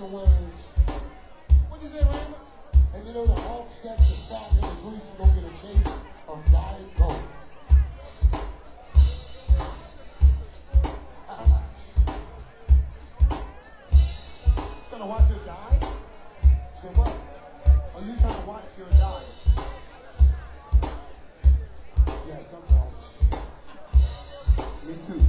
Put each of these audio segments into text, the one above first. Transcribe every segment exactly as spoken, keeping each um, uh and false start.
the words. What you say, Raymond? And you know to offset the salt and the grease, you gonna get a case of Diet Coke. Trying to watch your diet? Say what? Are you trying to watch your diet? Yeah, sometimes. Me too.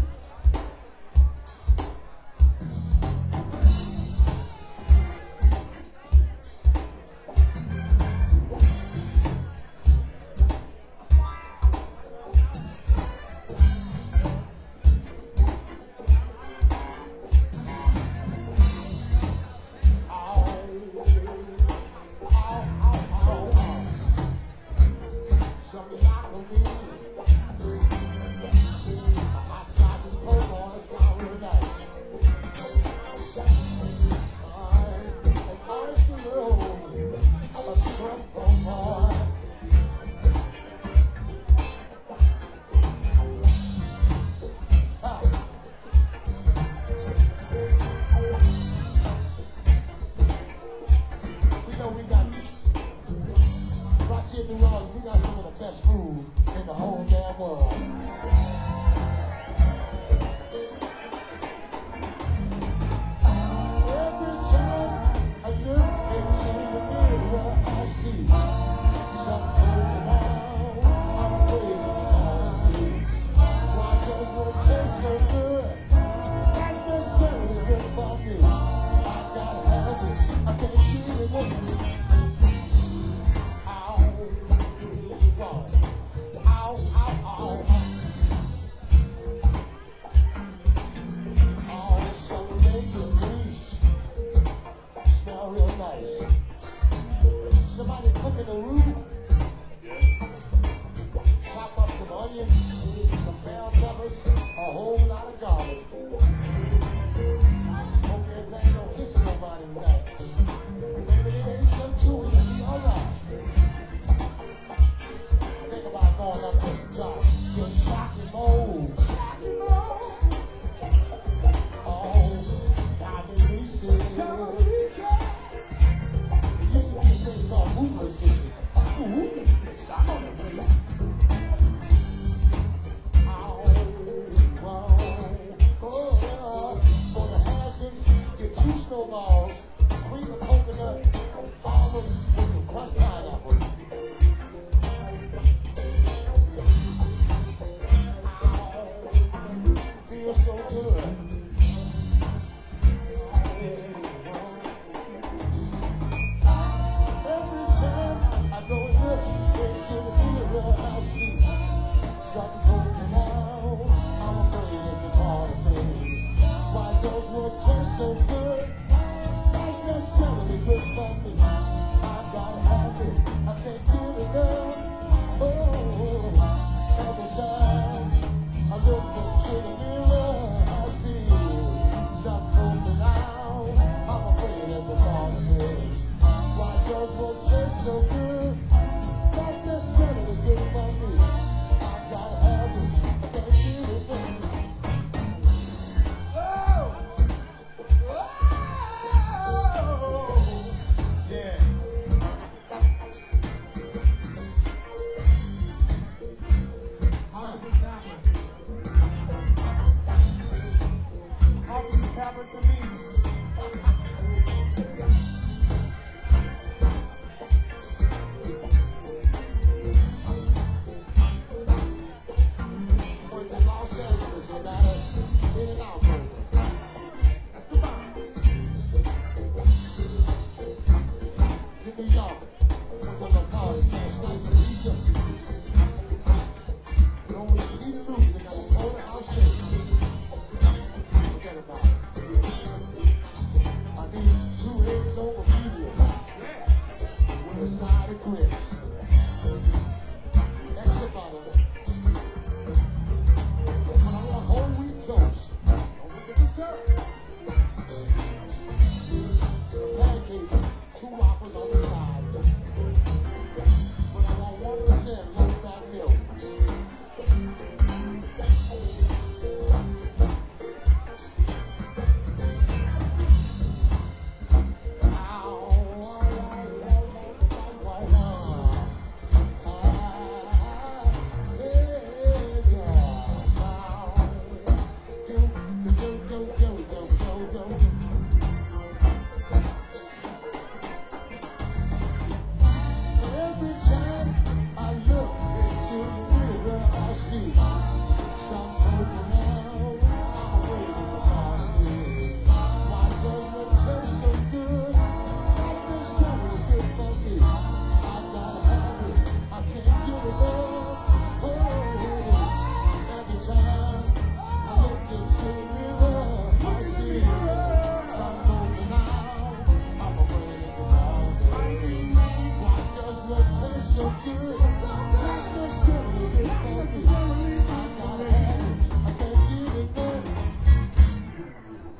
Forget about it.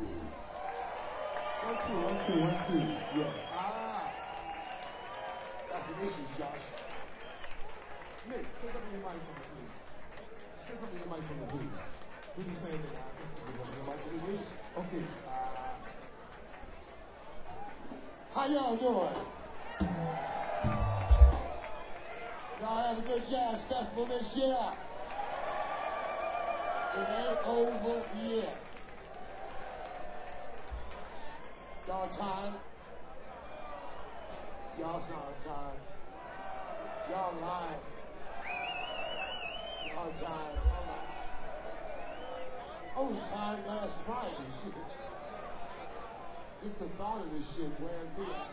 One, two, one, two, one, two. Yeah. Ah. That's an issue, Josh. Nick, say something to your microphone, please. Say something to your microphone, please. Who you saying that? You want your microphone, please? Okay. Uh, how y'all doing? Y'all have a good jazz festival this year. It ain't over yet. Y'all tired? Y'all sound tired. Y'all lying. Y'all tired. I was tired last Friday. Shit. Just the thought of this shit wearing me out.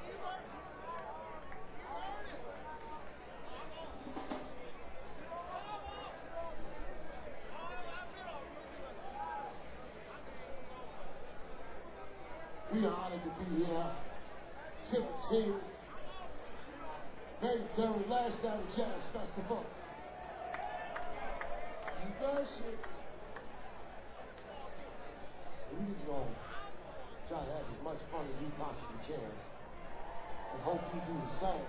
We are honored to be here. seventeen. May third, last night at Jazz Festival. You guys should. We just gonna try to have as much fun as we possibly can. And hope you do the same.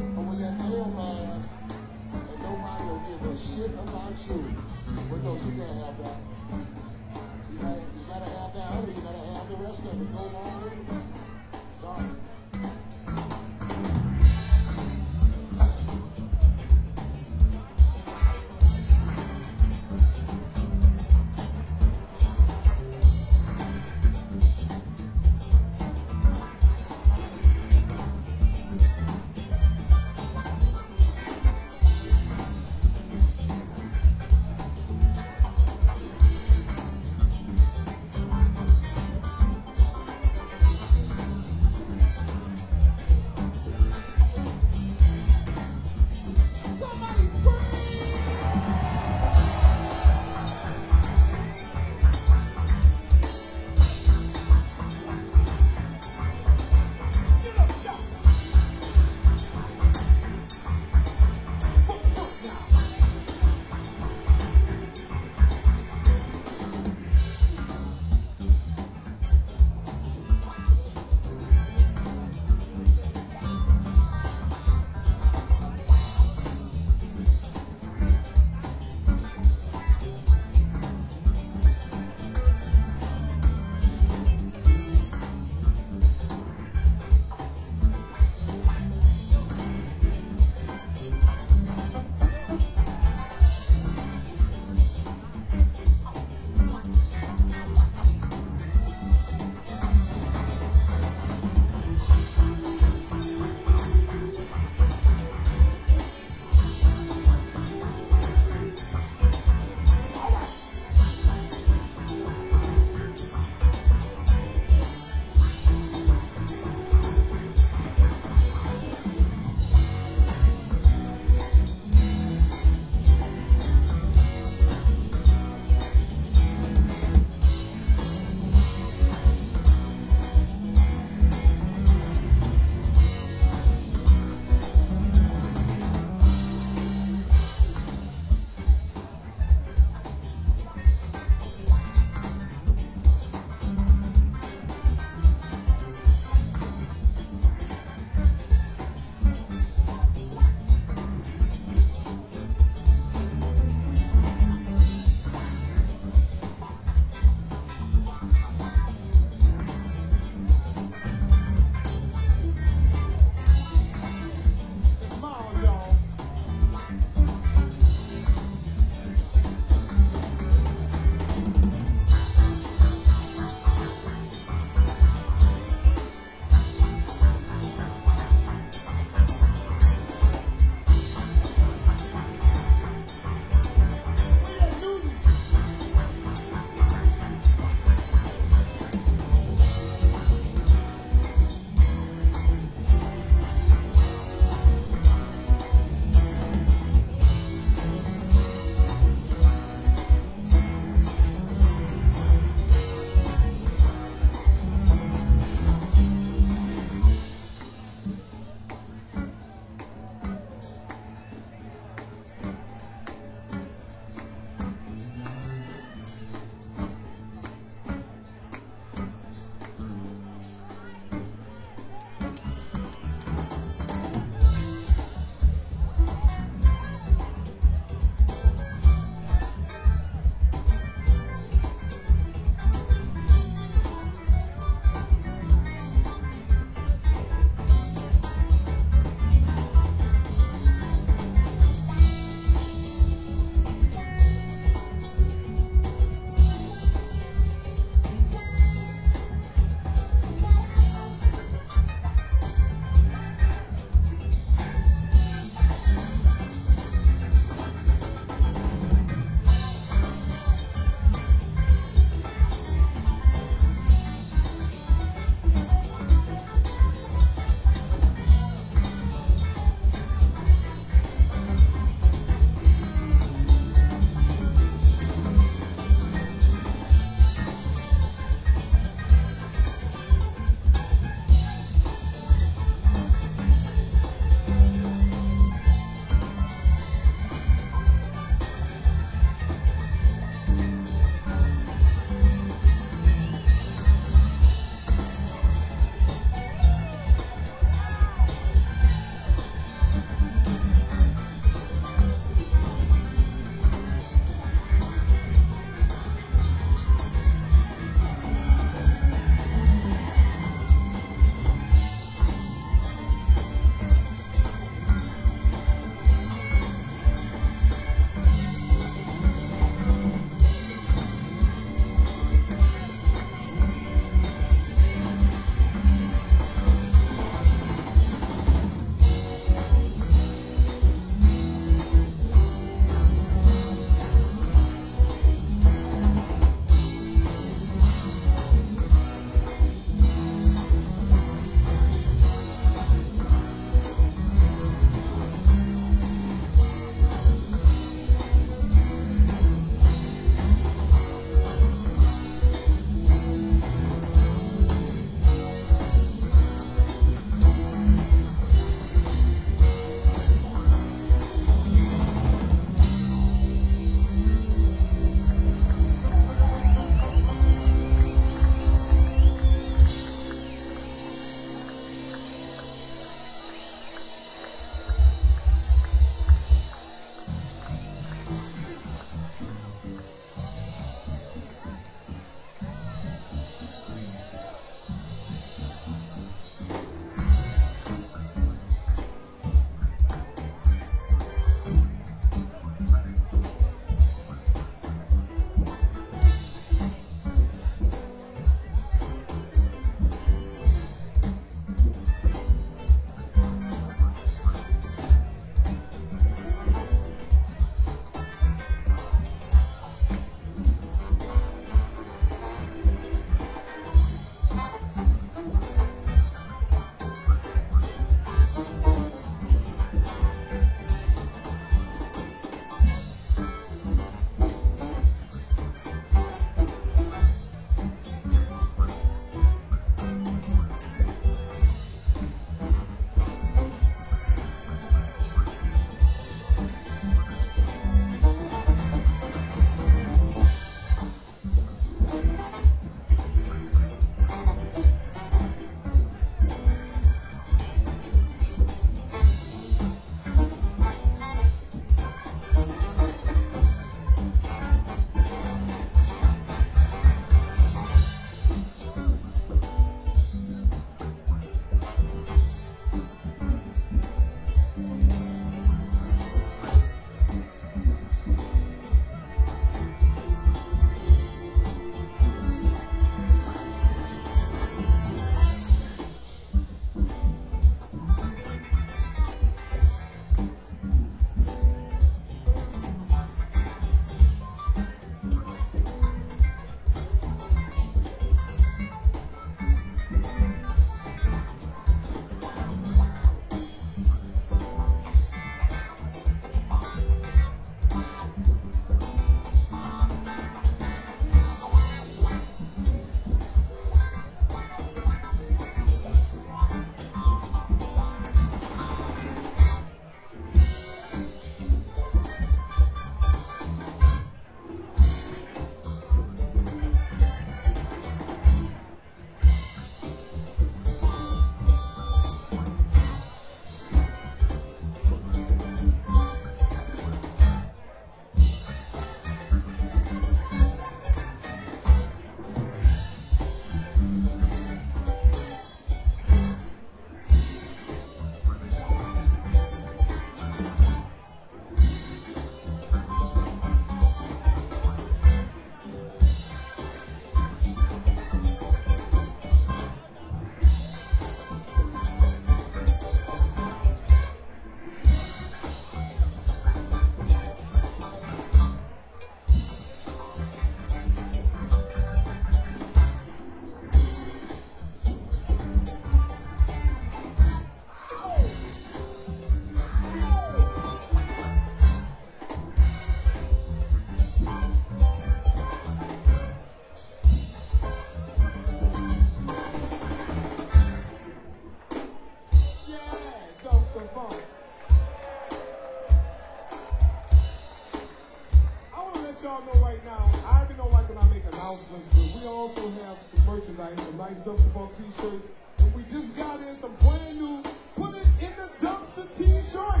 right now, I already don't like when I make announcements, but we also have some merchandise, some nice Dumpster Ball t-shirts, and we just got in some brand new Put It in the Dumpster t-shirt.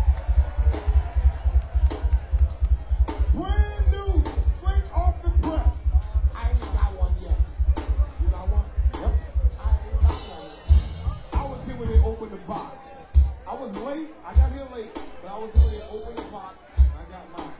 Brand new, straight off the press. I ain't got one yet. You got one? Yep. I ain't got one yet. I was here when they opened the box. I was late. I got here late, but I was here when they opened the box. I got mine.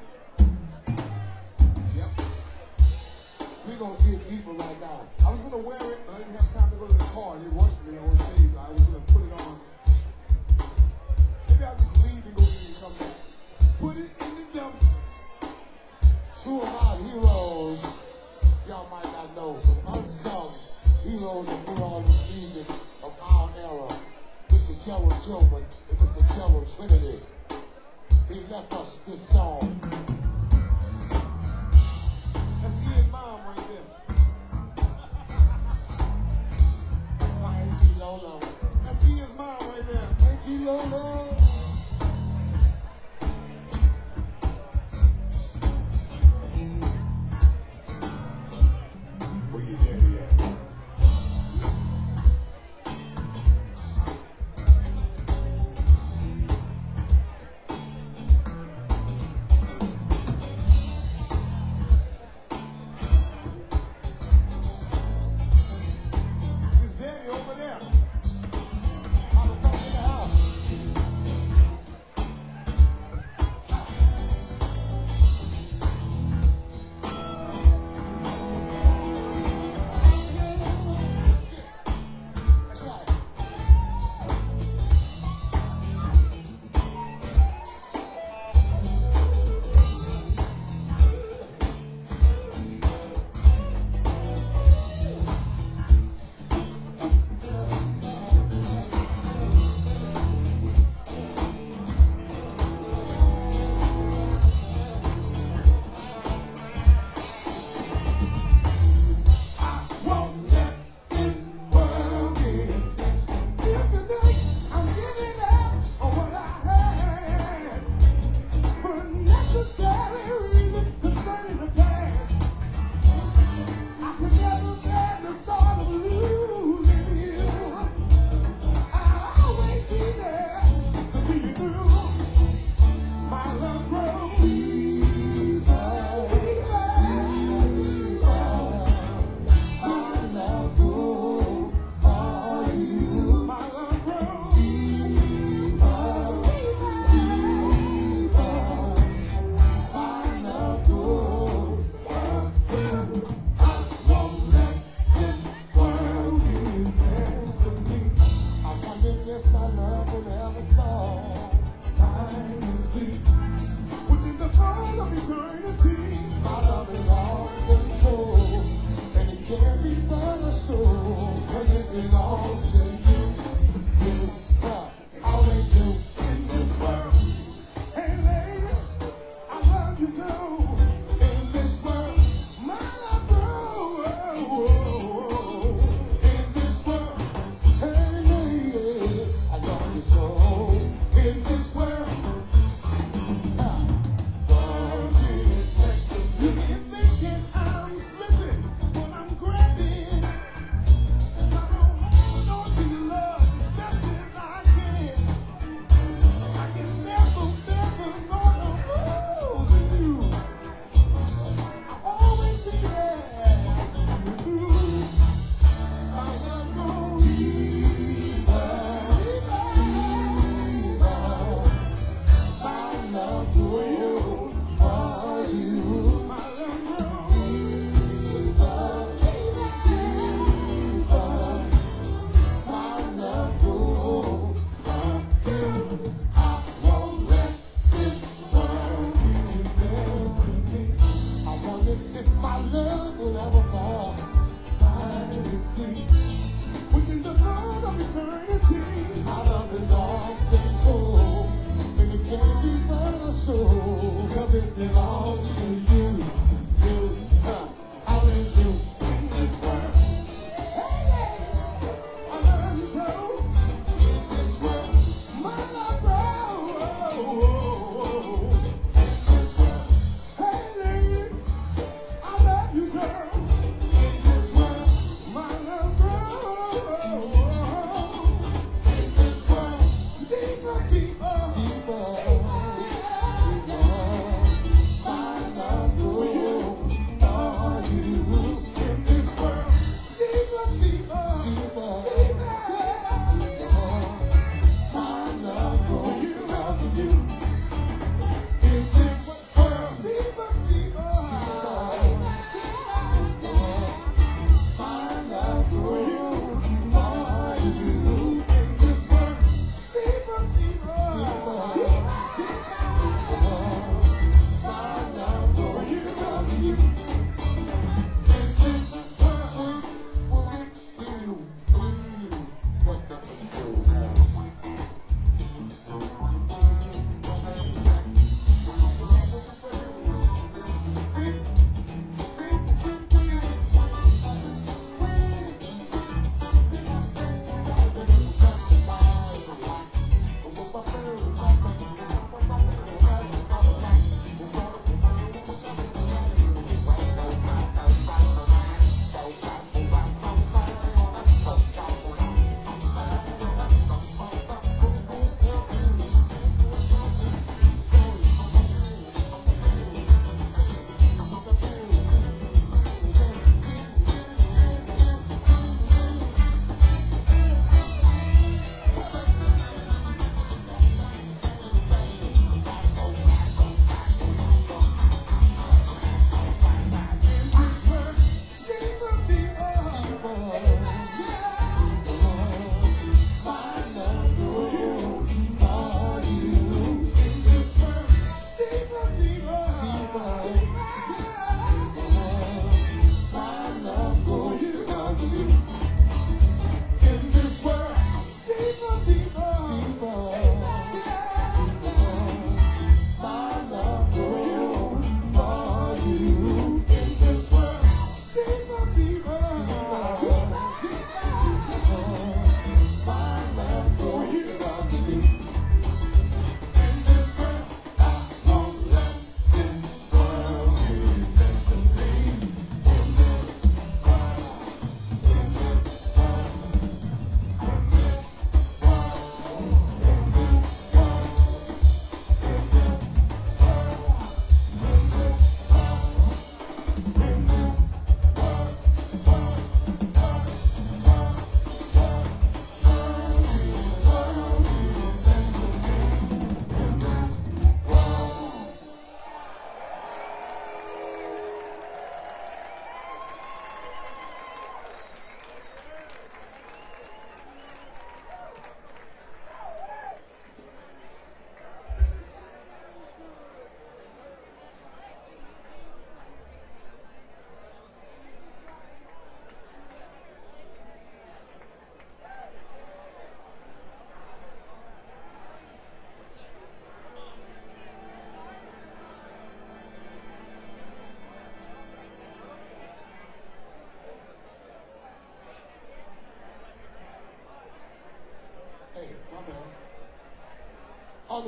Yep. We gonna dig deeper right now. I was gonna wear it, but I didn't have time to go to the car. They rushed me on stage. I was gonna put it on. Maybe I'll just leave and go in and come back. Put it in the dumpster. Two of our heroes, y'all might not know, some unsung heroes that put on the music of our era. Mister Gerald Tillman and Mister Gerald Trinity. He left us this song. That's Ian's mom right there. That's my Auntie Lola. That's Ian's mom right there. Auntie Lola.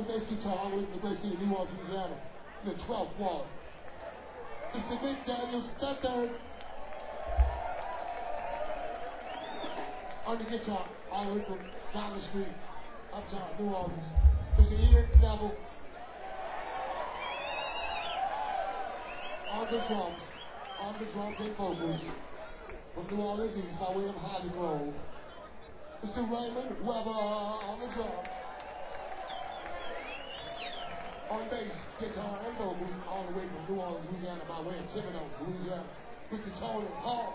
the bass guitar all the way from the great city of New Orleans, Louisiana, in the twelfth ward. Mister Vic Daniels, the third. On the guitar, all the way from down the street, uptown New Orleans. Mister Ian Neville. On the drums, on the drums and vocals. From New Orleans East by way of Holly Grove. Mister Raymond Weber on the drum. On bass, guitar, and vocals, all the way from New Orleans, Louisiana, by way of Thibodaux, Louisiana. Mister Tony Hall.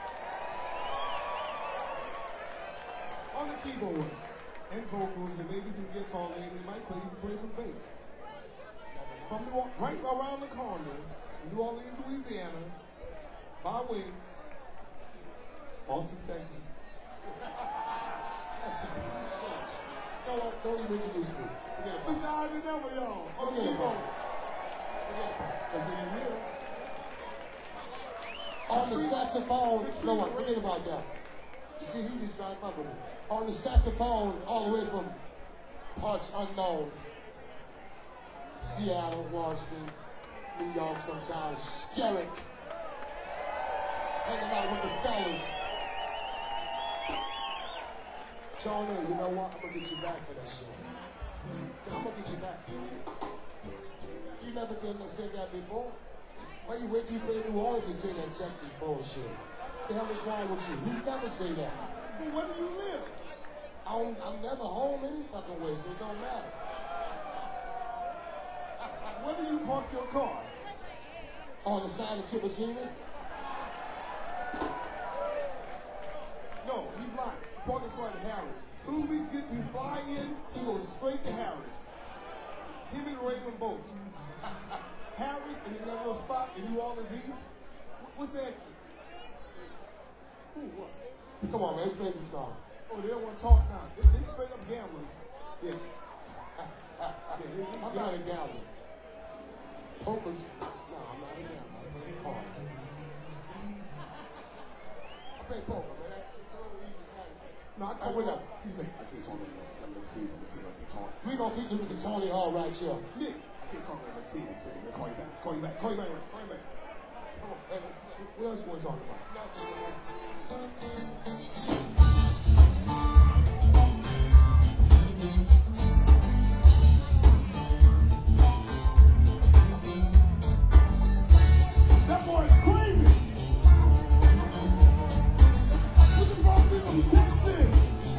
On the keyboards and vocals, and maybe some guitar, maybe might play, play some bass. From New Orleans, right around the corner, New Orleans, Louisiana, by way, Austin, Texas. That's it. No, don't, don't even introduce me. Forget about it. Besides the number, y'all. Forget about it. Forget about it. That's in here. On the saxophone, no one, forget about that. You see, he just tried to fuck with me. On the saxophone, all the way from parts unknown. Seattle, Washington, New York sometimes. Skerrick. Hanging out with the fellas. Tony, you know what? I'm gonna get you back for that shit. I'm gonna get you back. You never did no say that before. Why you wait till you play New Orleans to say that Texas bullshit? What the hell is wrong with you? You never say that. Well, where do you live? I'm, I'm never home any fucking way, so it don't matter. Where do you park your car? On the side of Tibutina? No, he's lying. Parking spot at Harris. As soon as we get we fly in, he goes straight to Harris. Him and Raymond both. Harris and that little spot in New Orleans East. What's the exit? Who, what? Come on, man, let's play some song. Oh, they don't want to talk now. They, they straight up gamblers. Yeah. yeah they, they, I'm not a gambler. Poker's, no, I'm not a gambler. I play cards. I play poker, man. No, I, I went up. He was like, I can't talk anymore. I'm going to see him. See if I can talk. We're going to feature Mister Tony Hall right here. Nick, I can't talk anymore. See him. See him. Call you back. Call you back. Call you back. Call you back. Come on. Hey, what else you want to talk about? That boy's crazy. Look at wrong people in Texas.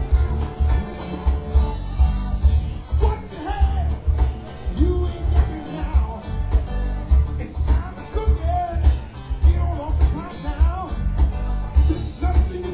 What the hell? You ain't got me now. It's time to cook it. Get on off the pot now. There's nothing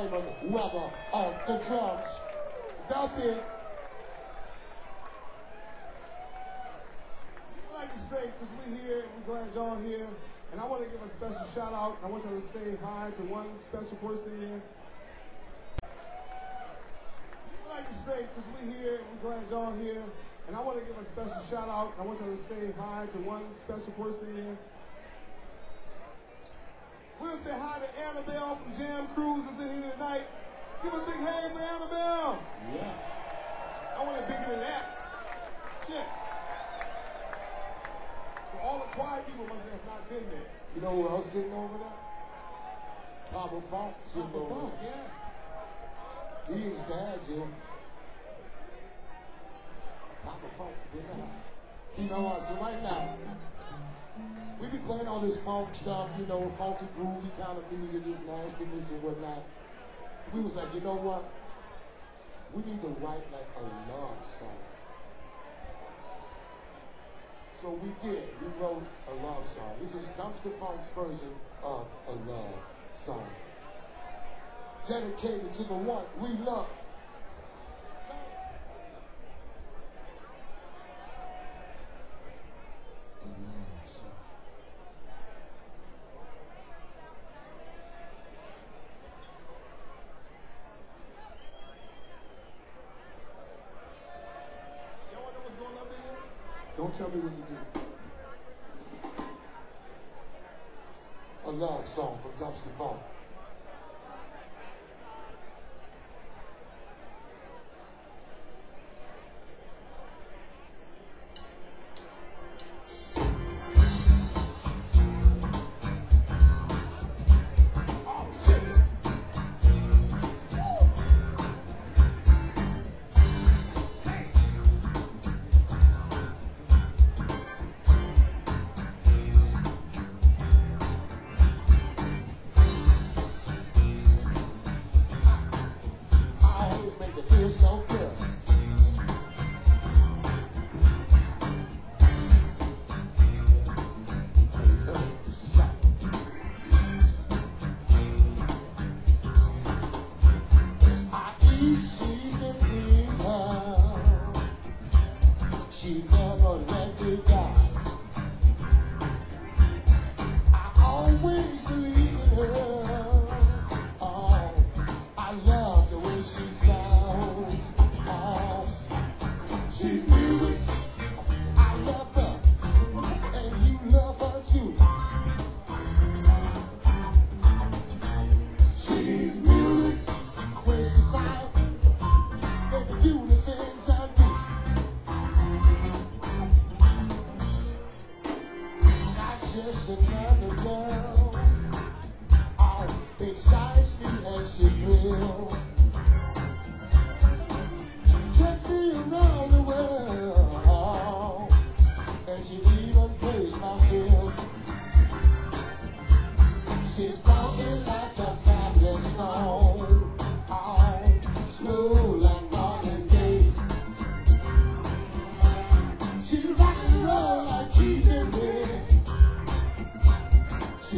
Raymond Weber on the drums. Without being, I'd like to say, because we're here and we're glad y'all here, and I want to give a special shout out. I want y'all to say hi to one special person here. I'd like to say, because we're here and we're glad y'all here, and I want to give a special shout out. I want y'all to say hi to one special person here. We're going to say hi to Annabelle from Jam Cruise is in here tonight. Give a big hand for Annabelle. Yeah. I want it bigger than that. Shit. So all the quiet people must have not been there. You know who else sitting over there? Papa Funk sitting Papa over Funk, there. yeah. He is dad's here. Papa Funk in the house. You know what? So right now, we be playing all this funk stuff, you know, funky groovy kind of music, this nastiness and whatnot. We was like, you know what? We need to write like a love song. So we did. We wrote a love song. This is Dumpster Funk's version of a love song. Dedicated to the one we love. A love song. Y'all wanna know what's going on up in here? Don't tell me what to do. A love song from Dumpster Funk. So good. I eat, she can bring her. She never let me down. I always believe in her. Oh, I love the way she sounds. She's music, I love her, and you love her too. She's music, when she's out, and the do the things I do. Not just another girl, oh, excites me as she thrills. Takes me around the world, and she even plays my field. She's walking like a fabulous stone, oh, smooth like Marvin Gaye. She rock and roll like Keith and Ray.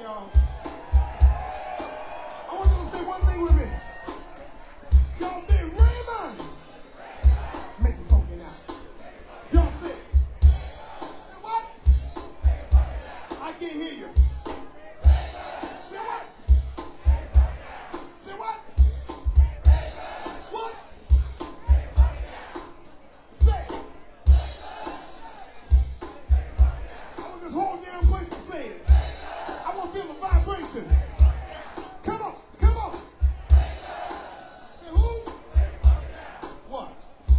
y'all. I want you to say one thing with me. Y'all say Raymond. Make it funky now. Y'all say, say what? I can't hear you. Say what? Say what? What? Say it. I want this whole damn place to say it. I want to feel the vibration. Come on, come on. Say who? What?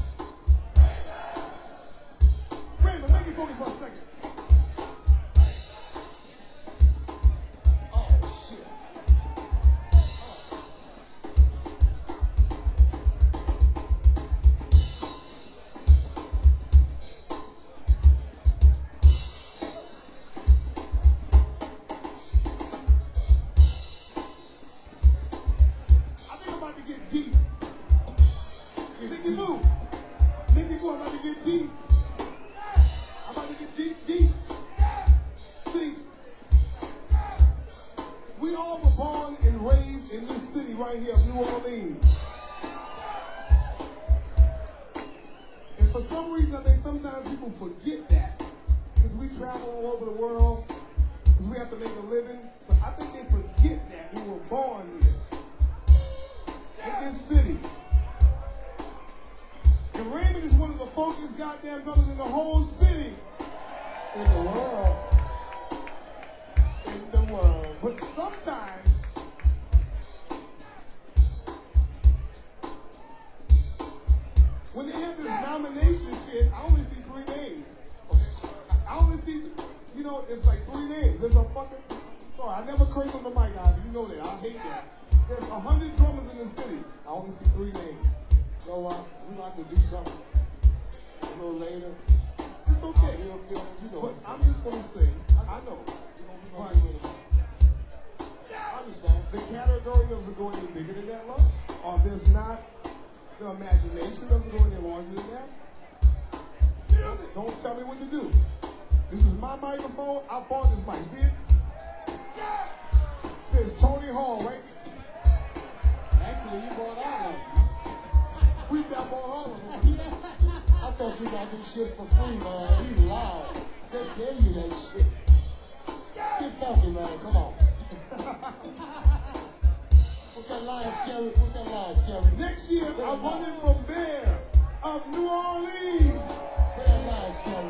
Raymond, make it funky for a second. Oh, shit. I think I'm about to get deep. You think you move? Think you I'm about to get deep? I'm about to get deep, deep. See, we all were born and raised in this city right here of New Orleans. And for some reason, I think sometimes people forget that. Because we travel all over the world, because we have to make a living. But I think they forget that we were born here, in this city. And Raymond is one of the funkiest goddamn drummers in the whole city. In the world. In the world. But sometimes, when they have this nomination shit, I only see three names. I only see, you know, it's like three names. There's a fucking, sorry, I never curse on the mic, Ivy. You know that. I hate that. There's a hundred drummers in the city. I only see three names. You know what? We're going to have to do something a little later. It's okay. You know, you know, but I'm just going to say, I know. Right. I understand. The category doesn't go any bigger than that, love. Or there's not, the imagination doesn't go any larger than that. Don't tell me what to do. This is my microphone. I bought this mic. See it? It says Tony Hall, right? Actually, you bought all of them. We said I bought all of them. I thought you got them shit for free, man. You loud. They gave you that shit. Get funky, man. Come on. What's that line, Scary? What's that line, Scary? Next year, I'm running for mayor of New Orleans. What's that line, Scary?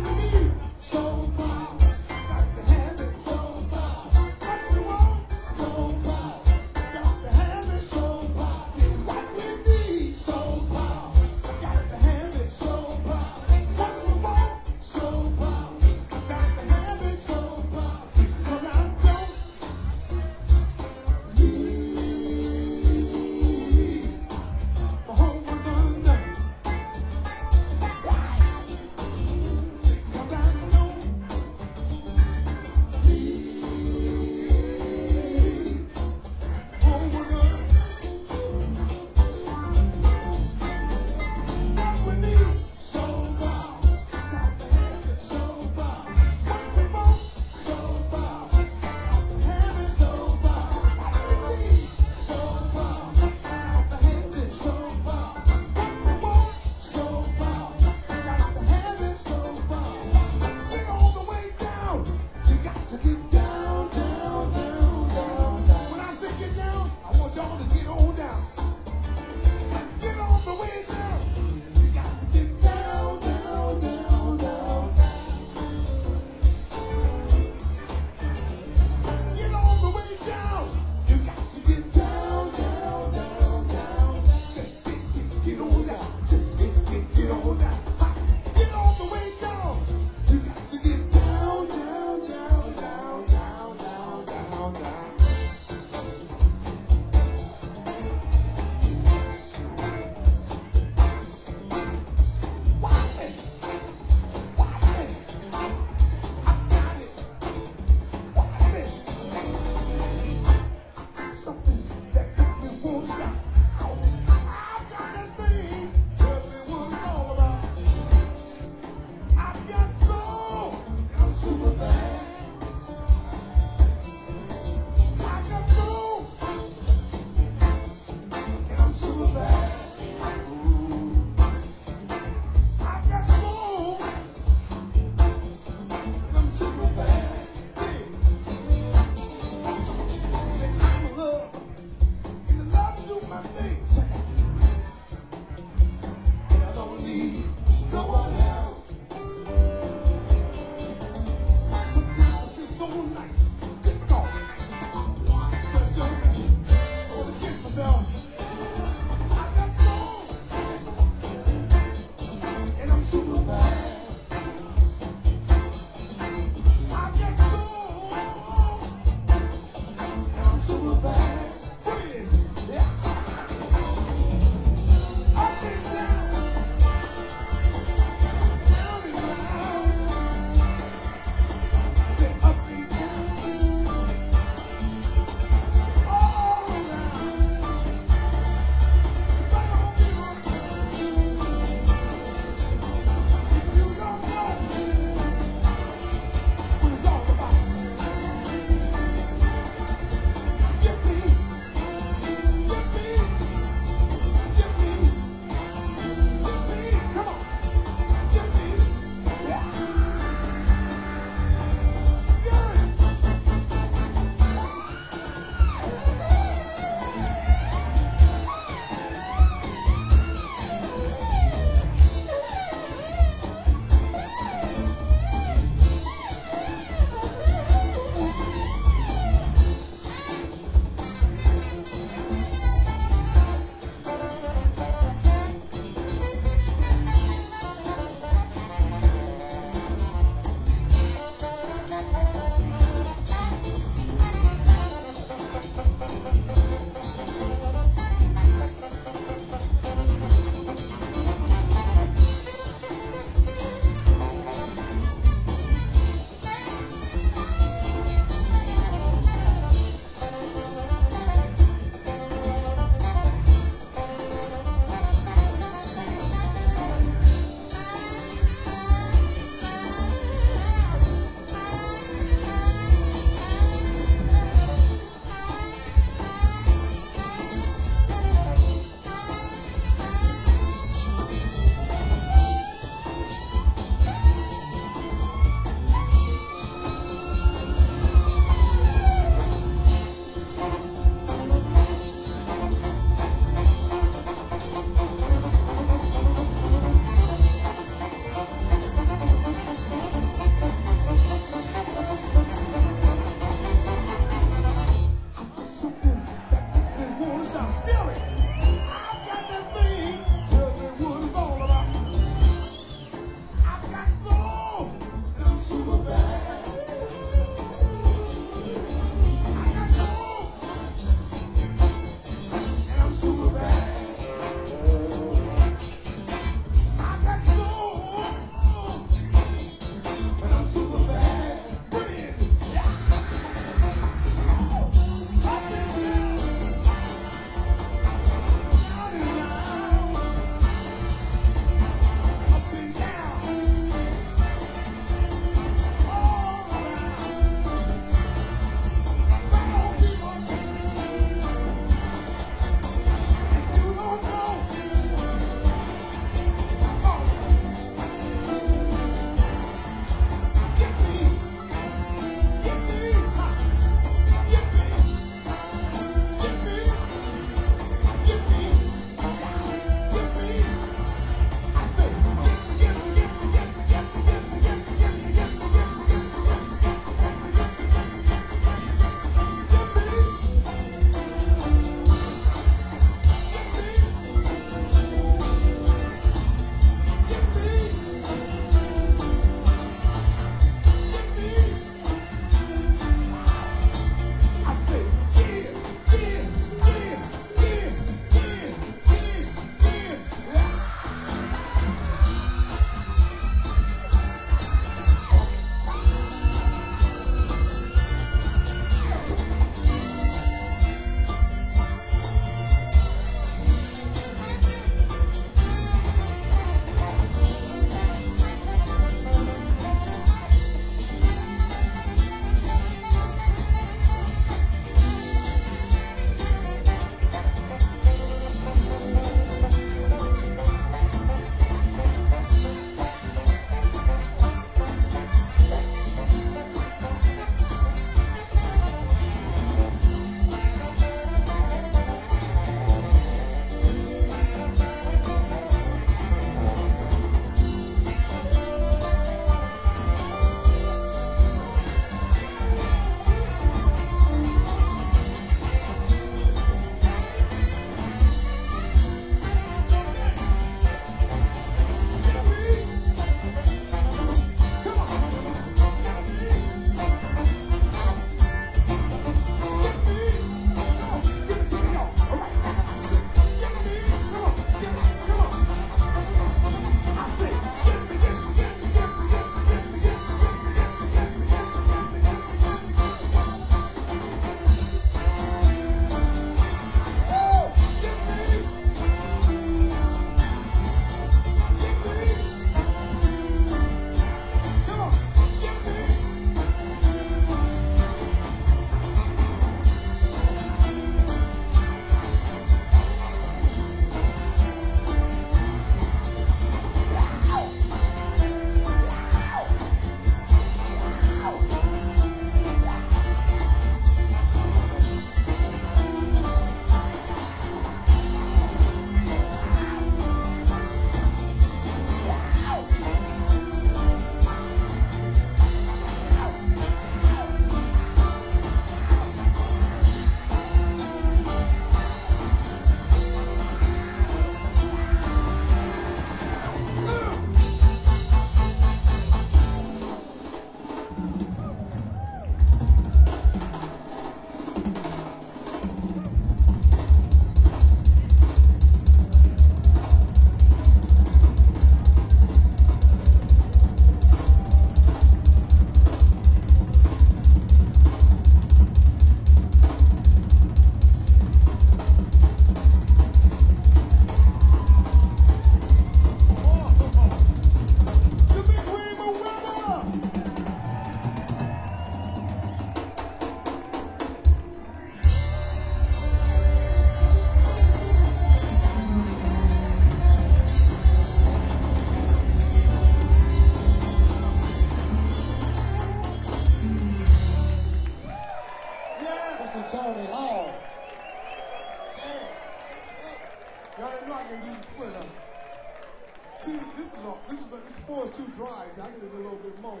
Tony Hall. Yeah. Y'all didn't know I can do the split up. See, this is all, this is a, this floor is too dry, so I need to do a little bit more.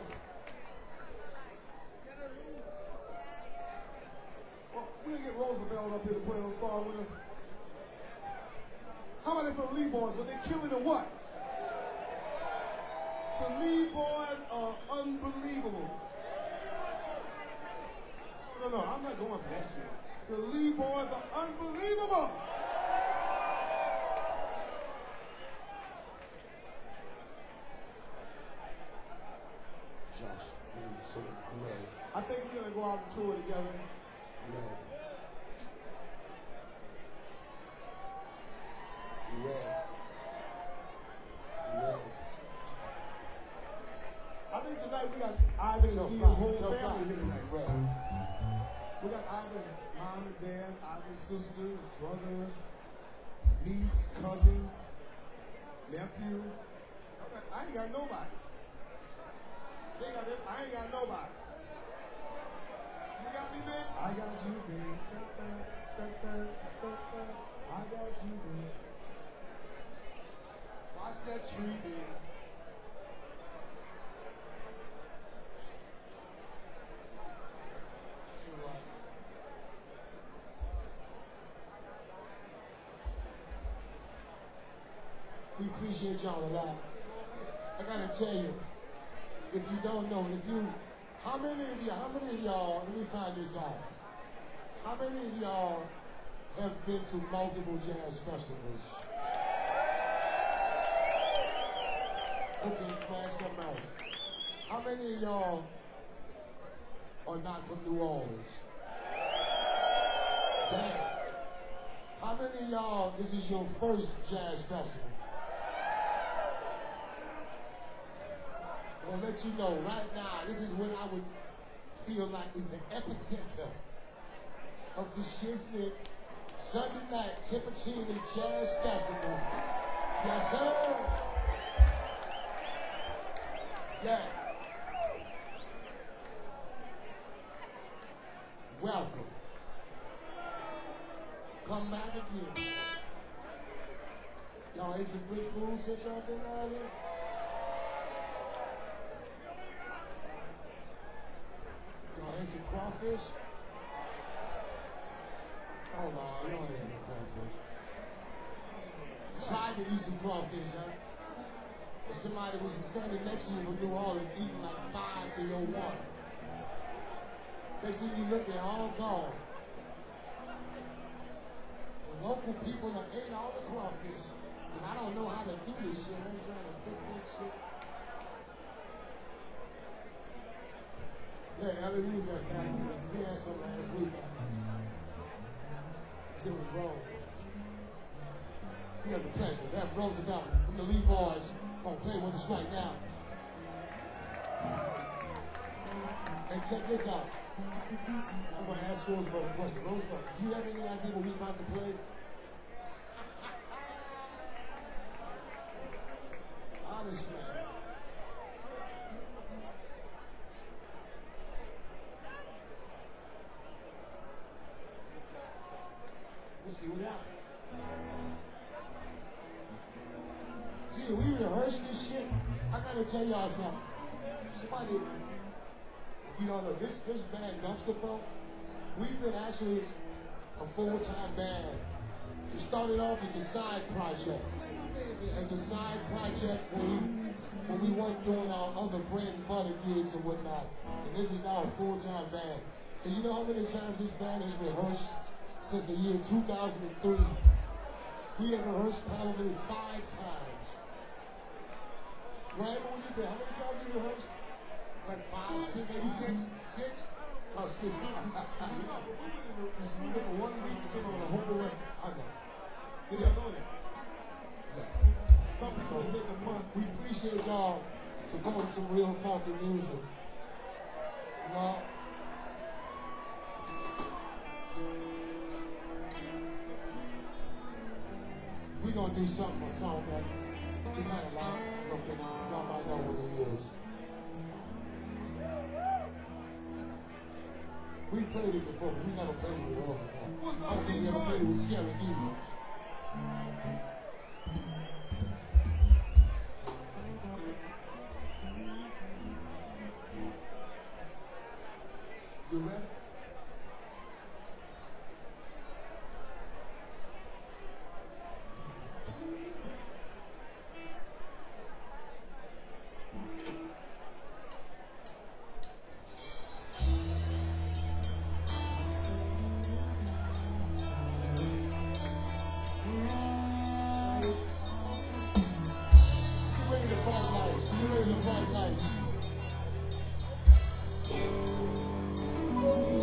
Well, we're gonna get Roosevelt up here to play a song with us. How about it for the Lee Boys? But they're killing the what? The Lee Boys are unbelievable. No, no, I'm not going for that shit. The Lee Boys are unbelievable. Josh, you need some Greg. I think we're gonna go out and tour together. Red. Red. Red. I think tonight we got Ivan Joe and Ian's Fox, whole Joe family Fox, here tonight. Red. We got Ivan's mom and dad, Ivan's sister, brother, niece, cousins, nephew. I ain't got nobody. They got it. I ain't got nobody. You got me, man? I got you, babe. I got you, babe. Watch that tree, babe. We appreciate y'all a lot. I gotta tell you, if you don't know, if you, how many of you, how many of y'all, let me find this out. How many of y'all have been to multiple jazz festivals? Okay, find something else. How many of y'all are not from New Orleans? Damn. How many of y'all, this is your first jazz festival? I'll let you know right now, this is what I would feel like is the epicenter of the Shiznit Sunday night Tipitini Jazz Festival. Yes, sir. Yeah. Welcome. Come back again. Y'all ate some good food since y'all been out here? Y'all ate some crawfish? Oh no, you don't eat no crawfish. Tried to eat some crawfish, huh? If somebody was standing next to you from New Orleans eating like five to your one. Next thing you look, they're all gone. The local people have ate all the crawfish. And I don't know how to do this shit. I'm trying to fix this shit. Yeah, I didn't use that fact. We had some last week. It was wrong. We have the pleasure to have Roosevelt from the Lee Boys gonna play with us right now. And check this out. I'm gonna ask Roosevelt a question. Roosevelt, do you have any idea what we about to play? Honestly. Let's see what happens. See, we rehearsed this shit. I gotta tell y'all something. Somebody, you don't know, this, this band, Dumpster Funk, we've been actually a full-time band. We started off as a side project. As a side project when we, when we weren't doing our other bread and butter gigs and whatnot. And this is now a full-time band. And you know how many times this band has rehearsed since the year two thousand three? We have rehearsed probably five times. Right? What was you there? How many times you rehearsed? Like five, six, maybe six? Six? Oh, six. We were one week to go on a whole way. I know. Did y'all know that? Something's gonna take a month. We appreciate y'all supporting some real funky music. You know? We're gonna do something, a song that you might have liked. Y'all might know what it is. We played it before, but we never played it with Ross. What's I up, don't think we ever Detroit? played it with Scary either. You ready? You ready to fight nice? You ready to fight nice?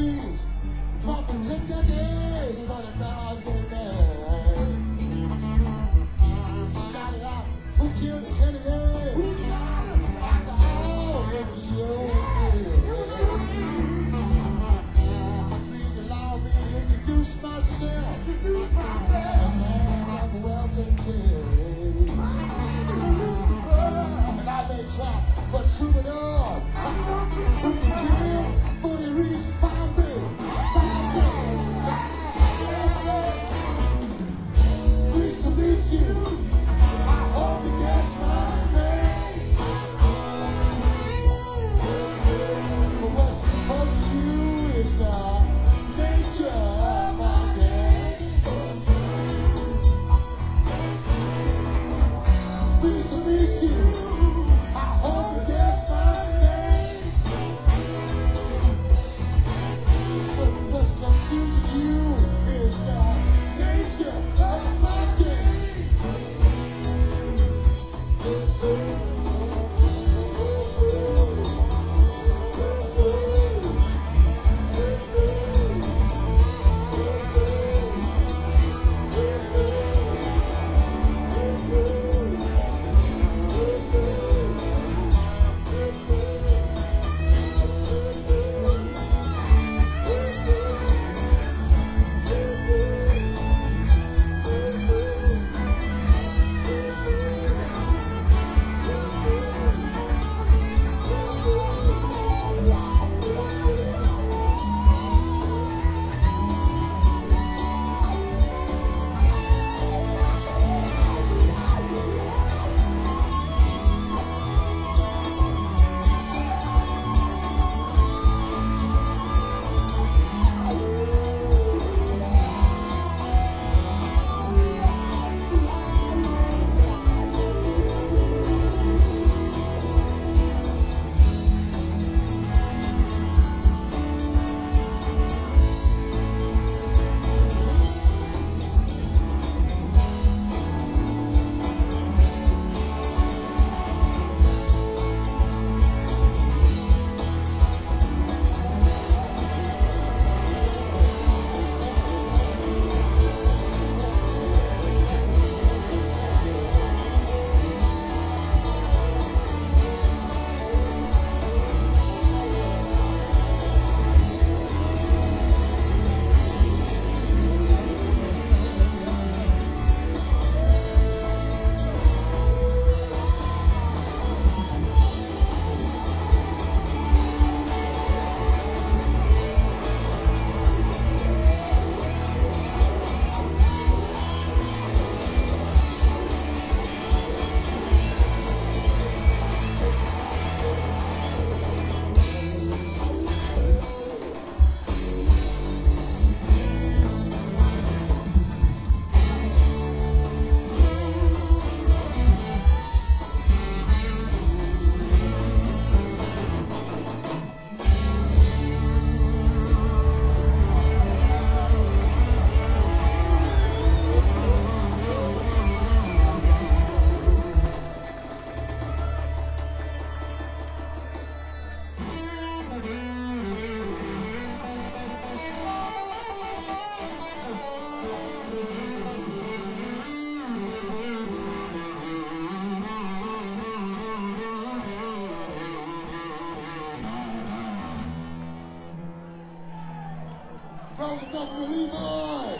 streets. Fought for ten decades, but now it's getting mad. Shout it out. Who killed Kennedy? Who shot him? Alcohol, it was you. Please allow me to introduce myself. Introduce myself. I'm welcome to. And I may try, but soon enough, from the jail, for the reason five days, five days. Pleased to meet you. I hope you guess my name. But what's supposed to you is the nature of my game. Pleased to meet you. I hope you guess my name. But what's confusing you is the nature of my game. Brothers and believers.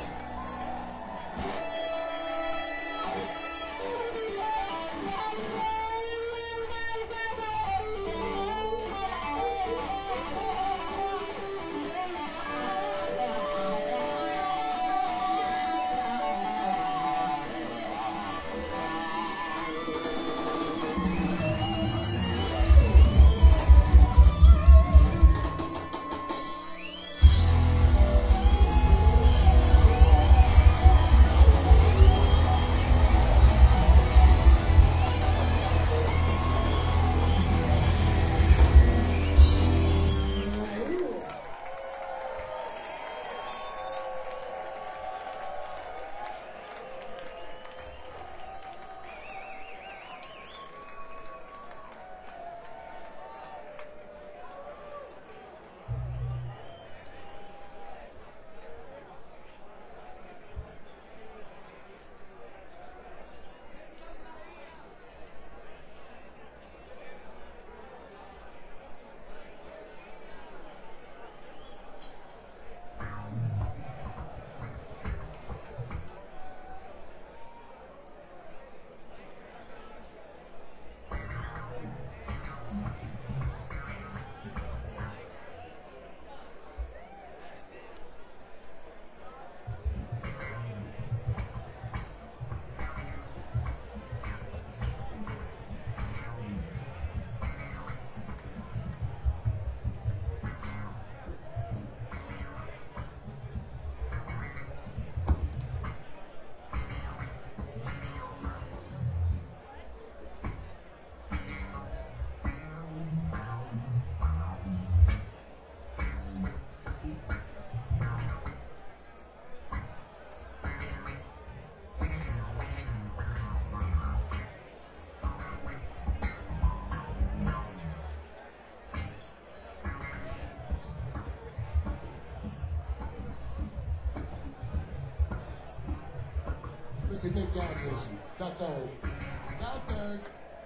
Mister Nick Downhill. Got third. Got third.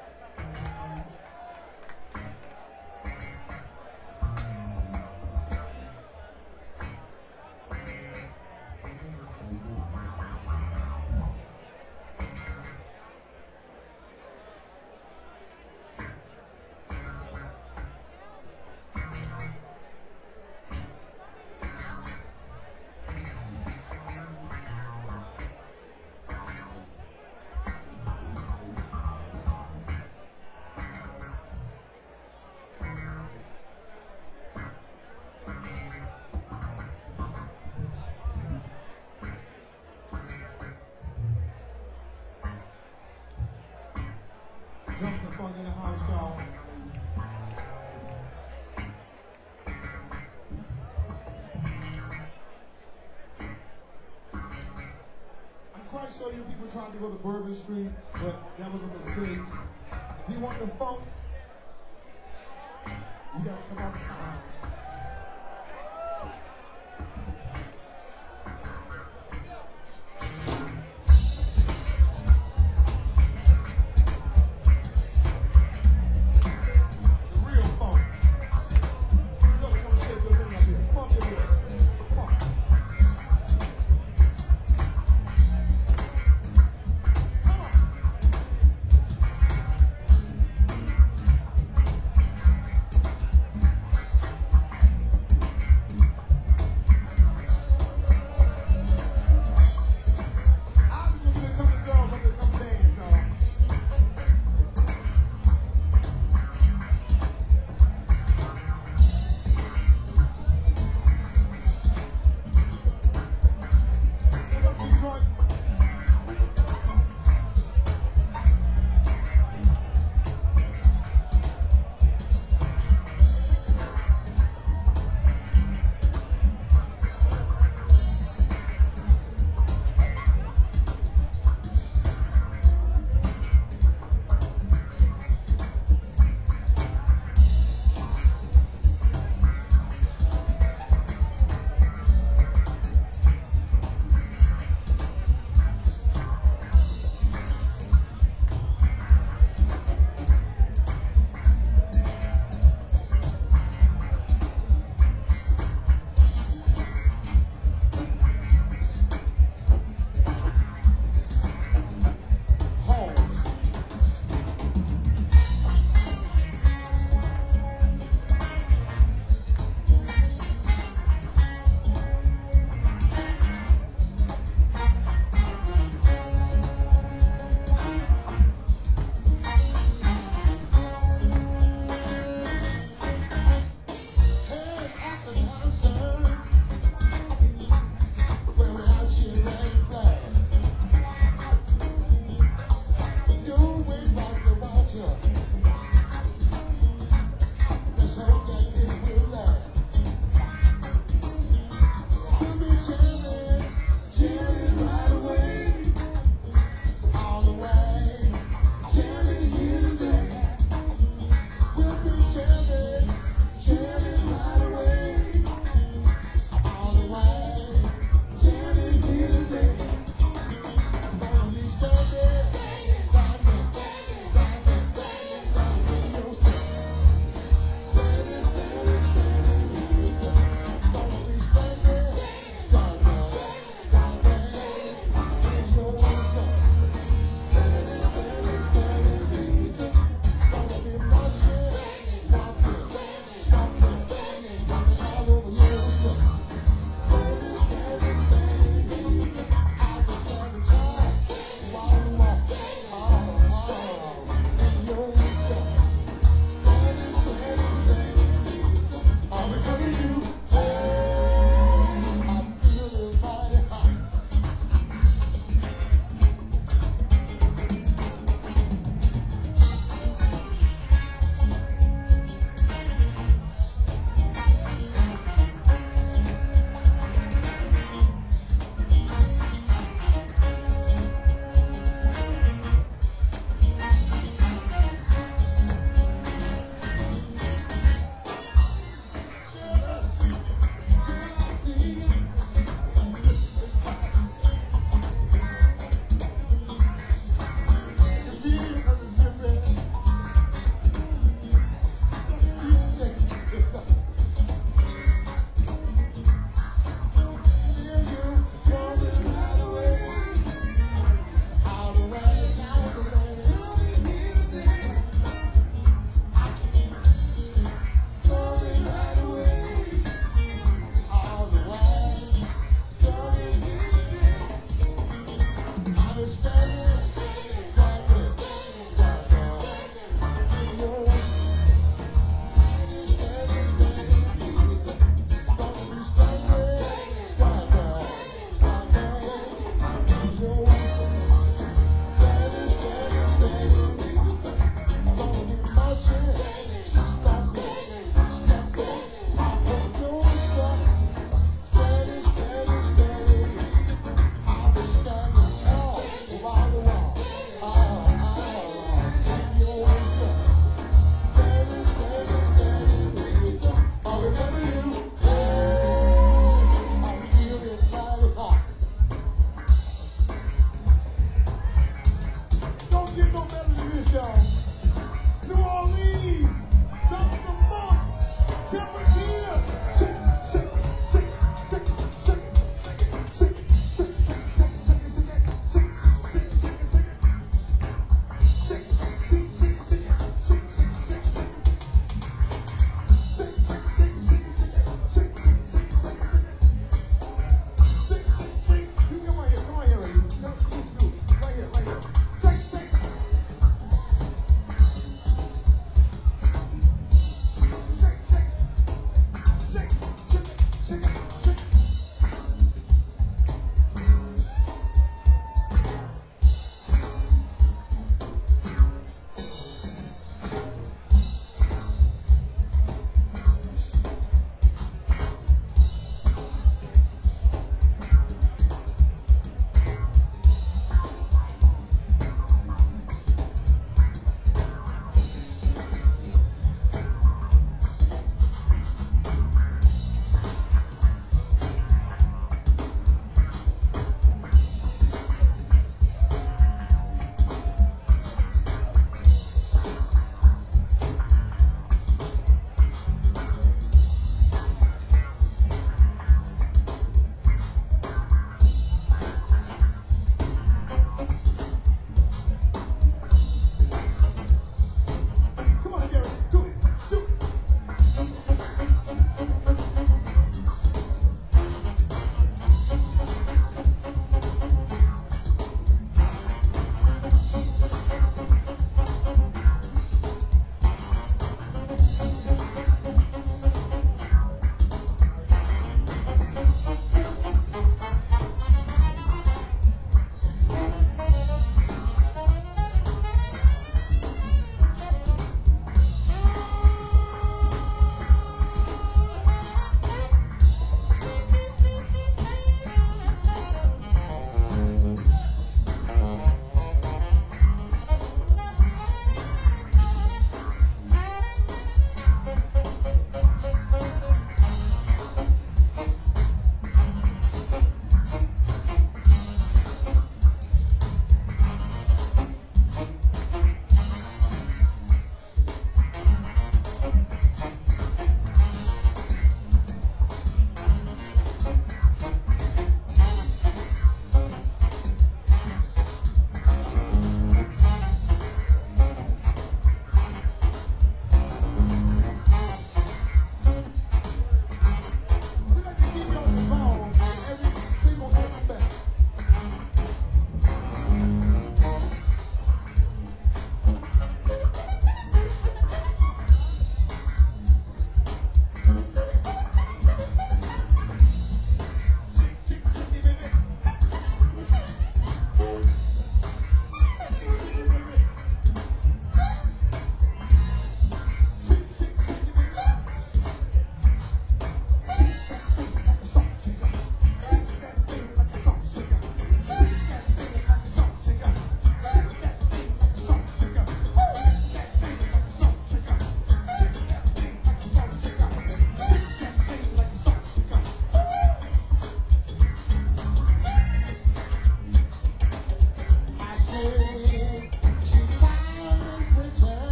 Jumps and funk in the house, y'all. I'm quite sure you people trying to go to Bourbon Street, but that was a mistake. If you want the funk, you gotta come out of town.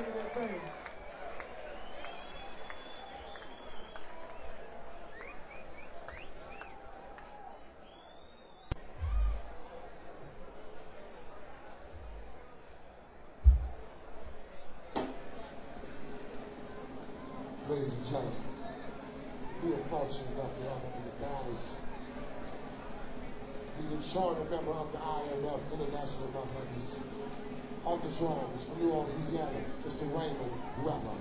name of that thing. Ladies and gentlemen, we are fortunate enough to have one of the baddest. He's a charter member of the I M F, International Motherfuckers. On the drums from New Orleans, Louisiana, Mister Raymond Weber.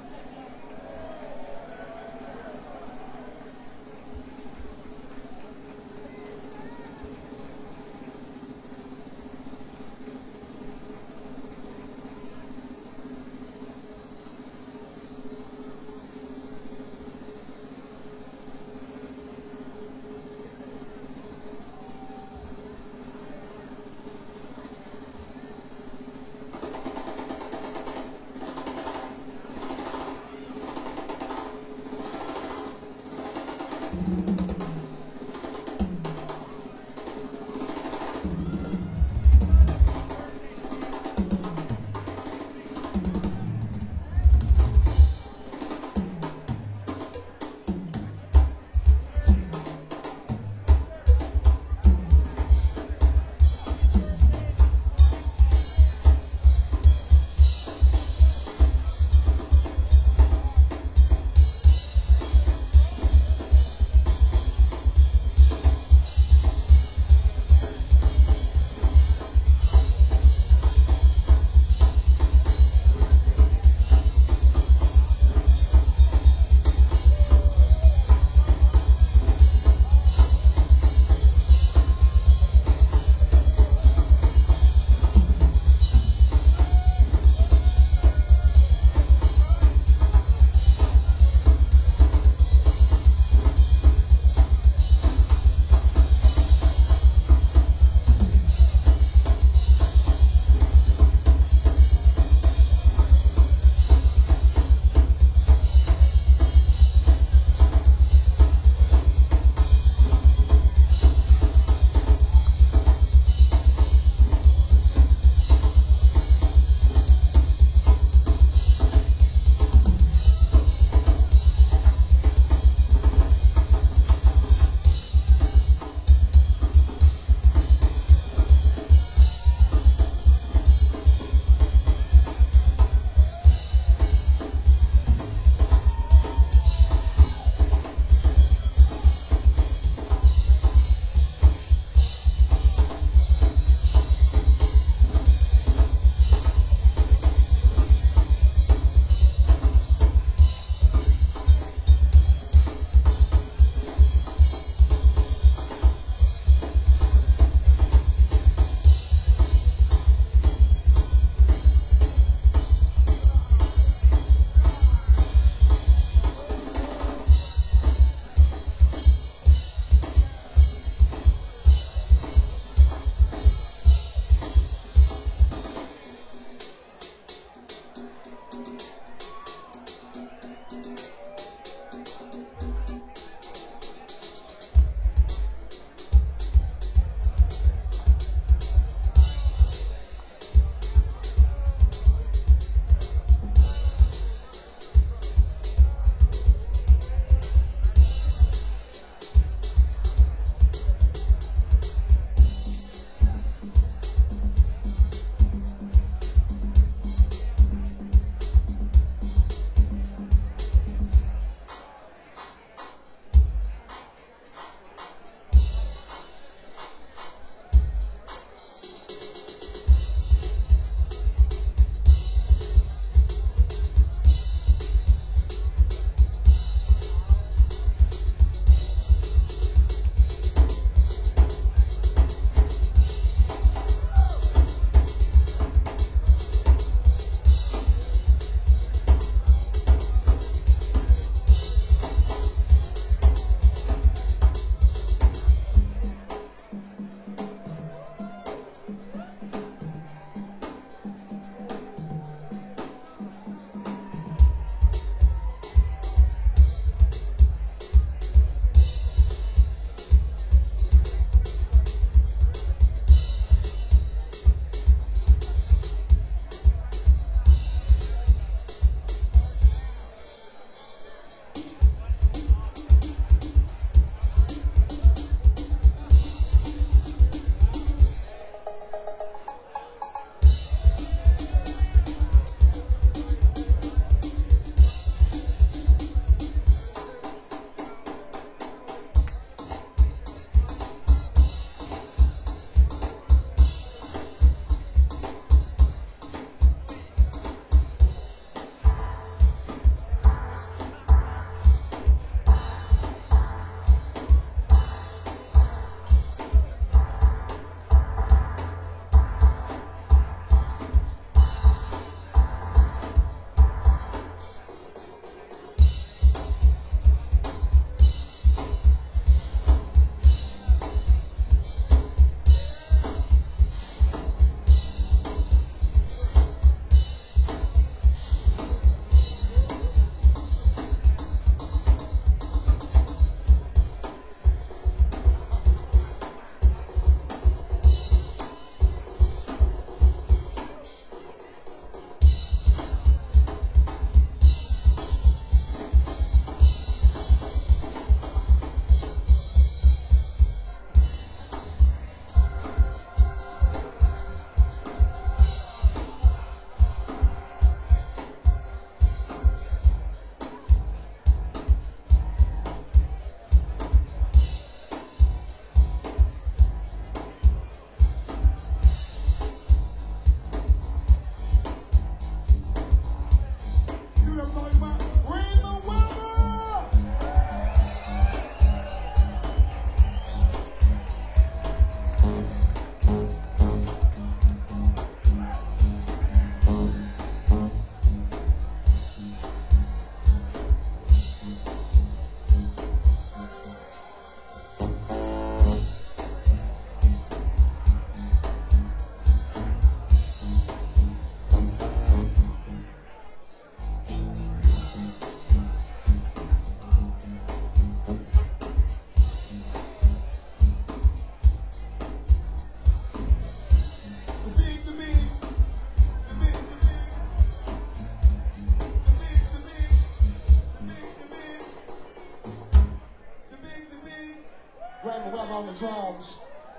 on the drums.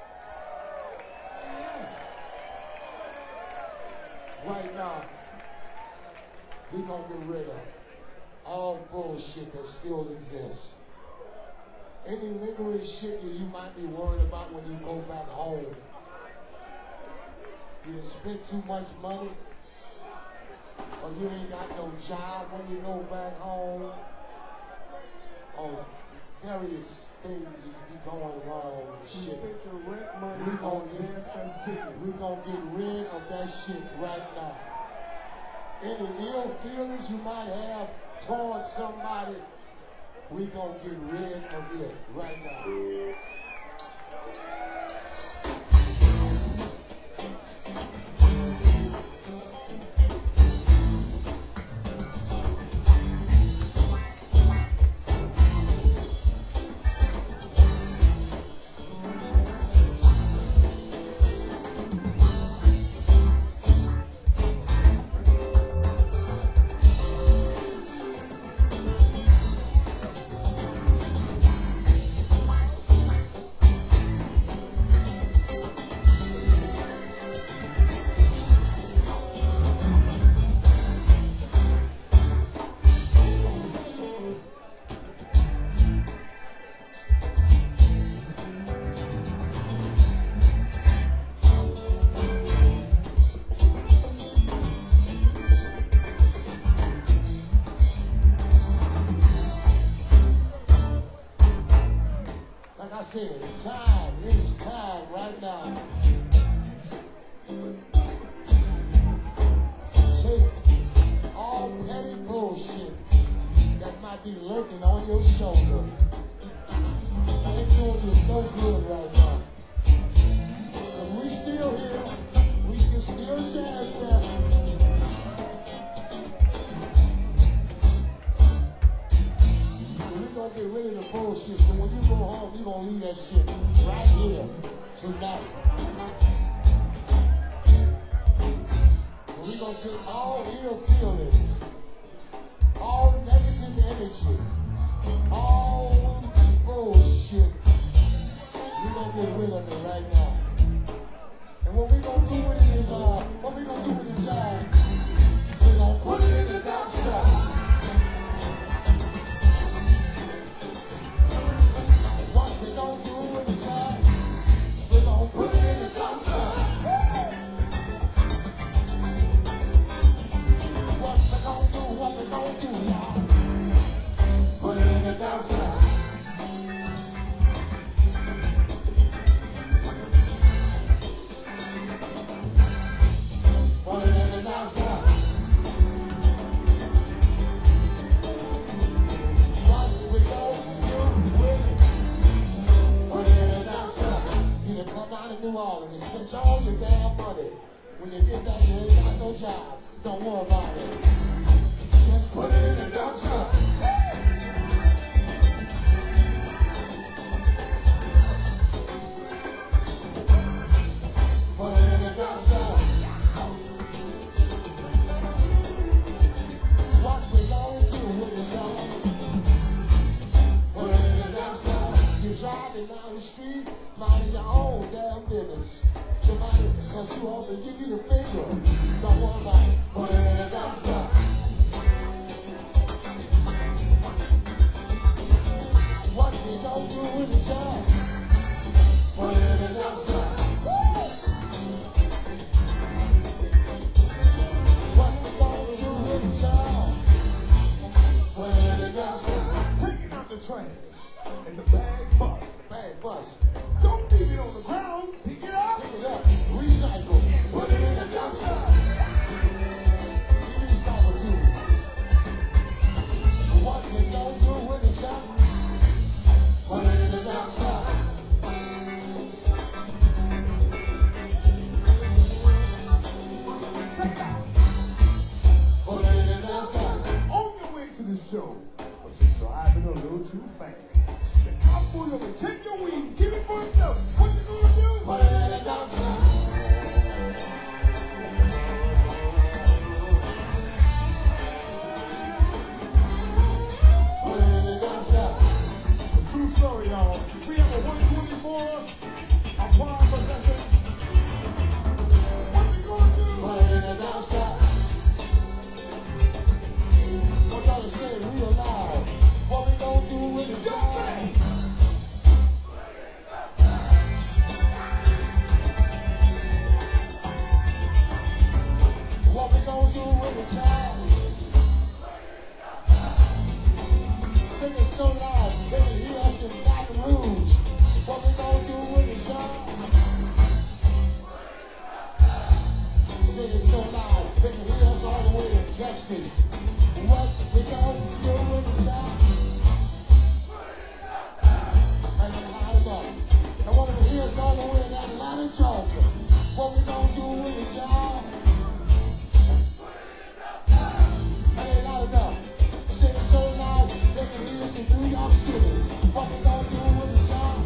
Right now, we gonna get rid of all bullshit that still exists. Any lingering shit that you might be worried about when you go back home. You done spent too much money, or you ain't got no job when you go back home, or various things that be going wrong and You shit. spent your rent money We on gonna Jazz Fest tickets. We gonna get rid of that shit right now. Any ill feelings you might have towards somebody, we gonna get rid of it right now. It's time, it's time right now. Take all petty bullshit that might be lurking on your shoulder. Ain't doing you no good right now. Cause we still here, we can still Jazz Fest. We're gonna get rid of the bullshit, so when you go home, you're gonna leave that shit right here tonight. And we're gonna take all ill feelings, all negative energy, all bullshit. We're gonna get rid of it right now. And what we're gonna do with it is, uh, what we're gonna do with this, uh, we're gonna put it in the dumpster. What we gonna do with the child? We gonna put it in the dumpster. What we gonna do? What we gonna do, y'all? Put it in the dumpster. Put it in the dumpster. What we gonna do with it? Come down to New Orleans and spend all your damn money. When you get back, you ain't got no job. Don't worry about it. Just put it in the dumpster. Put it in the dumpster. What we gonna do with the song? Put it in the dumpster. You're driving down the street, minding your own damn business. Somebody cut you off and give you the finger. Don't worry about it. Put it in the dumpster. What we gonna do with the child? Put it in the dumpster. What we gonna do with the child? Put it in the dumpster. Take it out the trash. And the bag bust. Bag bust. Don't leave it on the ground. Pick it up. Pick it up. Recycle. Put it in the dumpster. Recycle too. What we gonna do with the child? Put it in the dumpster. Take it out. Put it in the dumpster. On your way to the show, but you're driving a little too fast. The cop pulled over. Take your weed. Give it for yourself. What you gonna do? Put it in the dumpster. True story, y'all. We have a one twenty-four so loud, they can hear us in Baton Rouge. What we gonna do with it, y'all? Say it so loud, they can hear us all the way in Texas. What we gonna do with it, y'all? And then loud it up. I want them to hear us all the way in Atlanta, Georgia. What we gonna do with it, y'all? And then loud it up. Say it so loud, they can hear us in New York City. What we gonna do with it, y'all?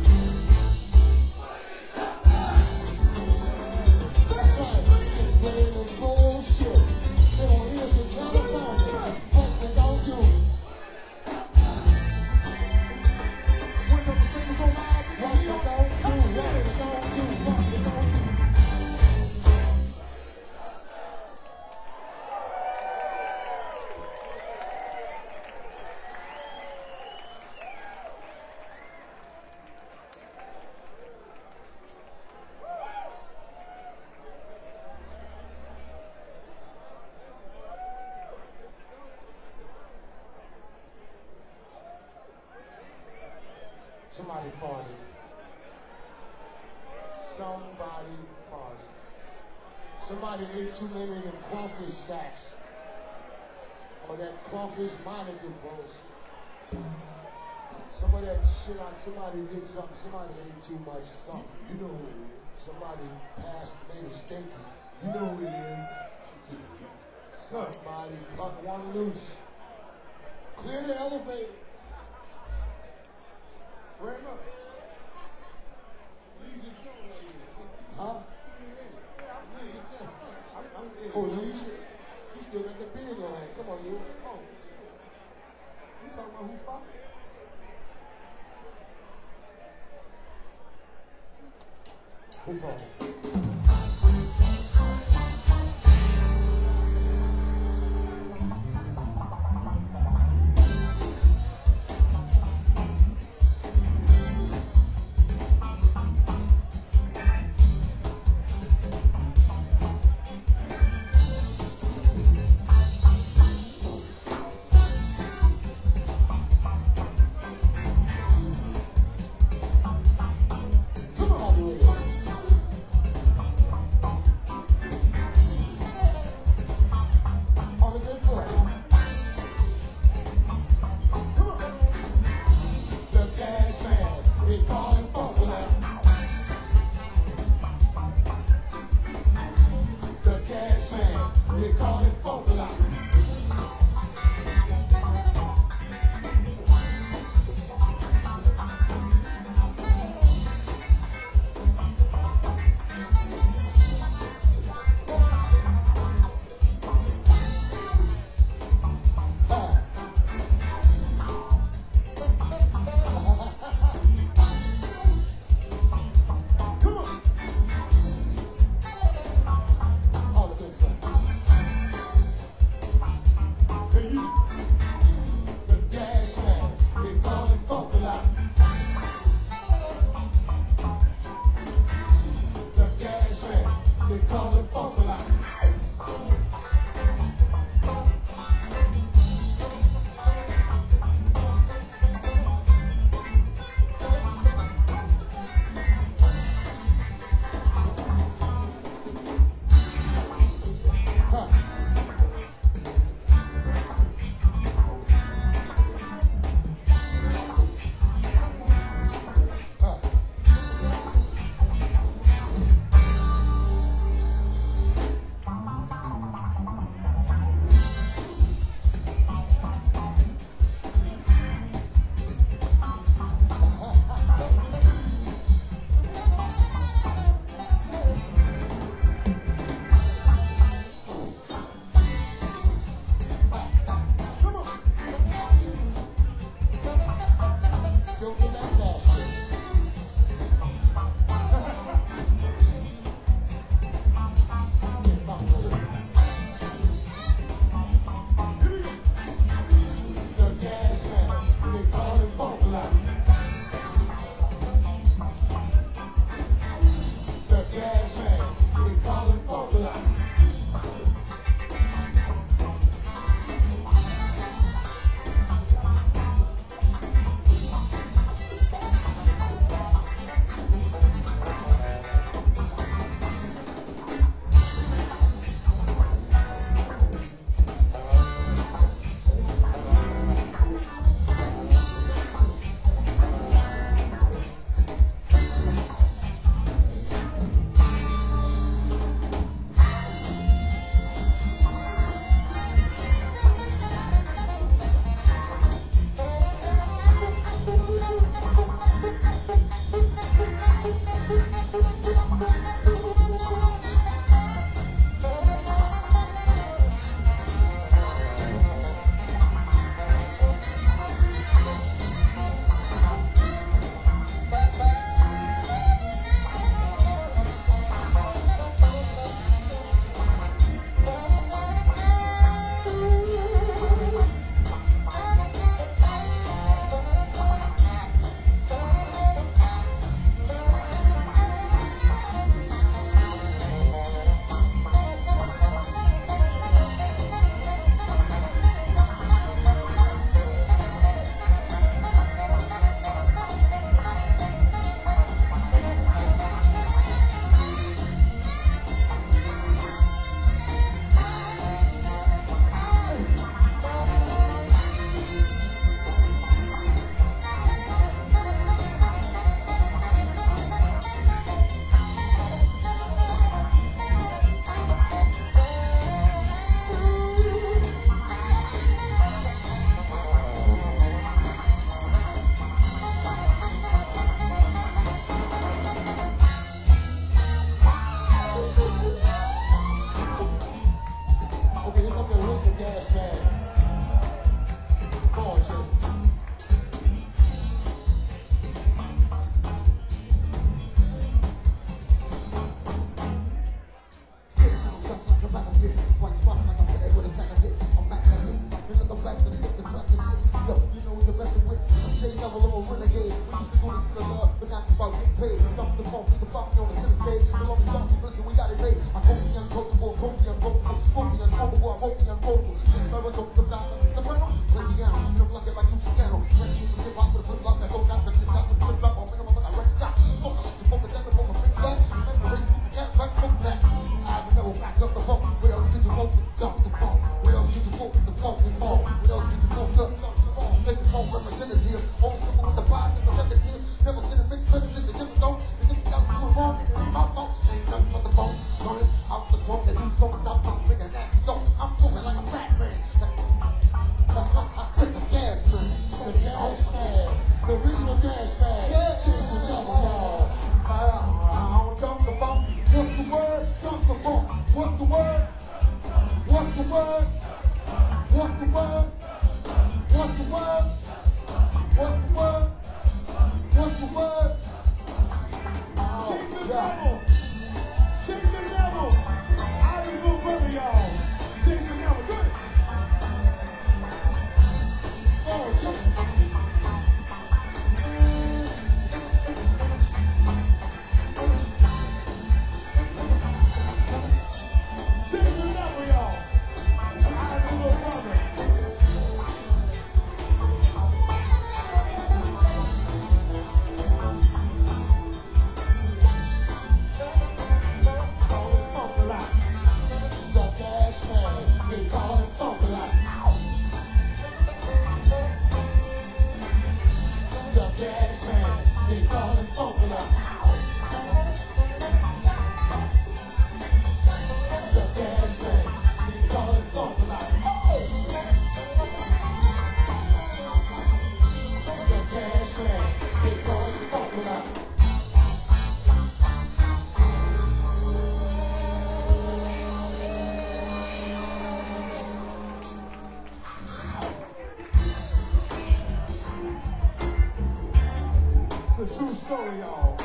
That's right. It's playing the bullshit. They don't hear us in California. What we gonna do? When the singers so loud, what we gonna do? What we gonna do? What we gonna do? Somebody farted. Somebody farted. Somebody ate too many of them crawfish stacks. Or that crawfish Monica post. Some of that shit on somebody did something. Somebody ate too much or something. You know who it is. Somebody passed, made a stinky. You know who it is. Somebody cut one loose. Clear the elevator. Bring him up. Huh? Oh, Leisure? You still got the beard on hand. Come on, you. Oh. You talking about who's fucking? Who fucking? Come on, do it. messing with me. Stay never little renegade. We used to do this for the love, but not about getting paid. Dump the phone, the fuck me on the center stage. The longest song, listen, we got it made. I hope the uncoachable, hope the uncoachable, hope the uncoachable, I hope the uncoachable. Just never don't come down like the brown. Play the down, you know, like it like you piano. When you hip hop with a flip flop, that go down, that's it, that's the flip flop. I'm in a mother, I wreck shot. Fuck, the phone, the devil, the big flag. Remember, when you can't back from that. I never back up the phone. Where else did you vote? Dump the phone. Where else did you vote? The phone is on. Where else did you vote? The phone. Make the phone representative. Only people with the pride and the representative. Never seen a mixed president, the different though. The different out you were wrong, and it's my fault. Ain't nothing but the phone. Notice out the phone that you don't stop from swinging that. You don't. I'm moving like a fat man. The gas man. The gas man. The original gas man. Yeah, she's the devil, y'all. I don't talk the phone. What's the word? Talk the phone. What's the word? What's the word? What's the word? What's the word? What's the word? What's the word? Chase the devil. Chase the devil. I just little brother, y'all. Chase the devil. Good. Oh, chase. Chase the devil, y'all. I just little brother. It's a true story, y'all.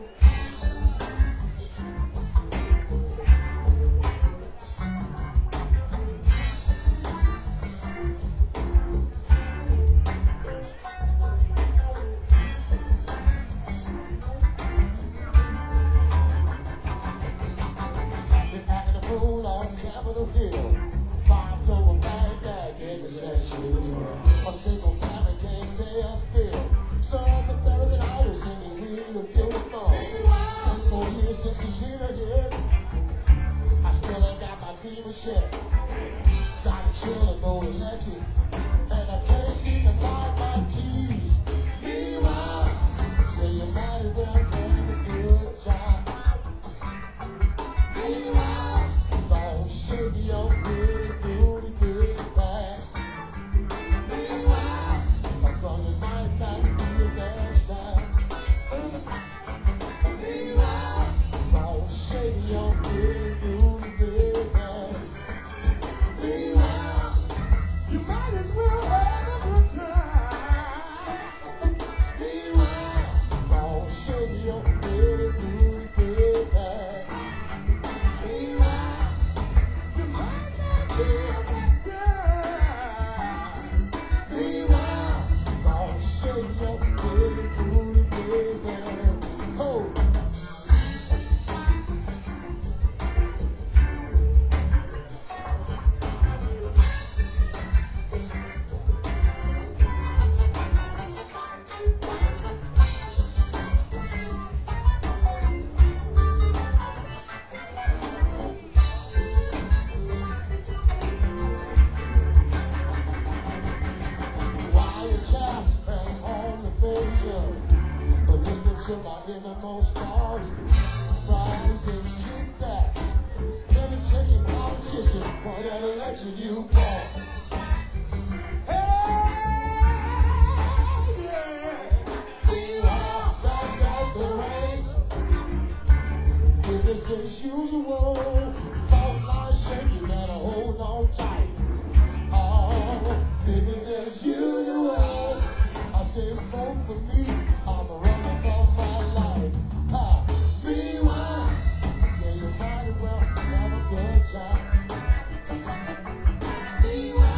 Been back in the moon on Capitol Hill. Bombs over Baghdad, gave the session. A single family came there, filled. Some American Irish in the wheel of beautiful. And four years since we seen her here, I still ain't got my demon shit. Got a chill and no election, and I can't seem to find my keys. Meanwhile, say you might as well have a good time. Meanwhile, don't shake your pretty booty, pretty back. Meanwhile, I'm gonna night back. Shake your pretty booty, baby. Meanwhile, you might as well have a good time. Meanwhile, shake your pretty booty, baby. Meanwhile, you might not be a good time. Meanwhile, shake your pretty booty, baby. Oh. To my innermost thoughts, rise and kick back. Penitentiary politician, what an election you call. Hey, yeah, we are back at the race. Business as usual, fault line shaking, better hold on tight. Oh, business as usual. I say vote for me, I'm a runner for my life. Ha, meanwhile, yeah, you might as well have a good time. Meanwhile.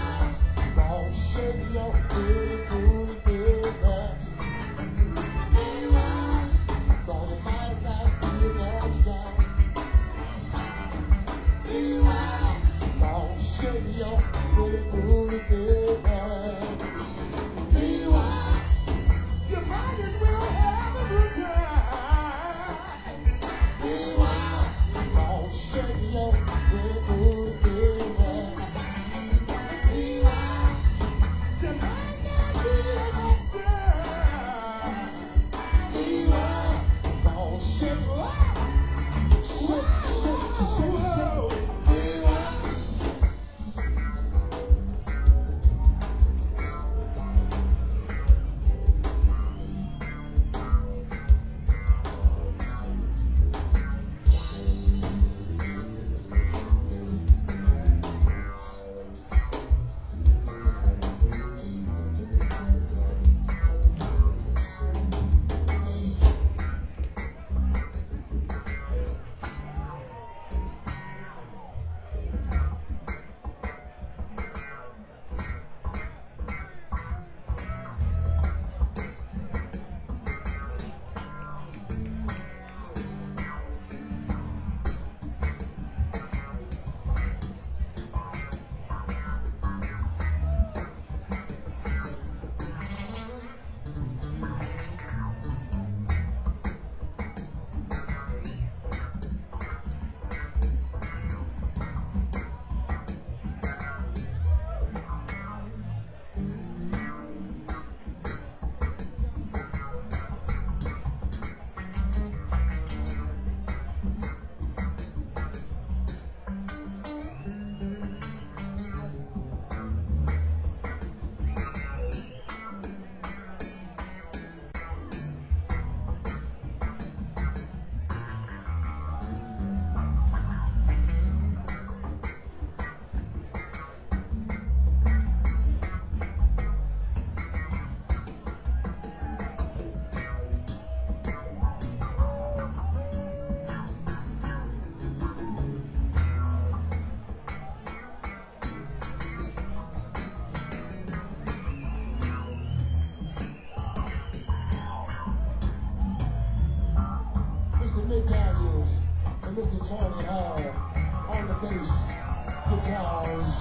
McDaniels and Mister Tony Hall on the bass guitars.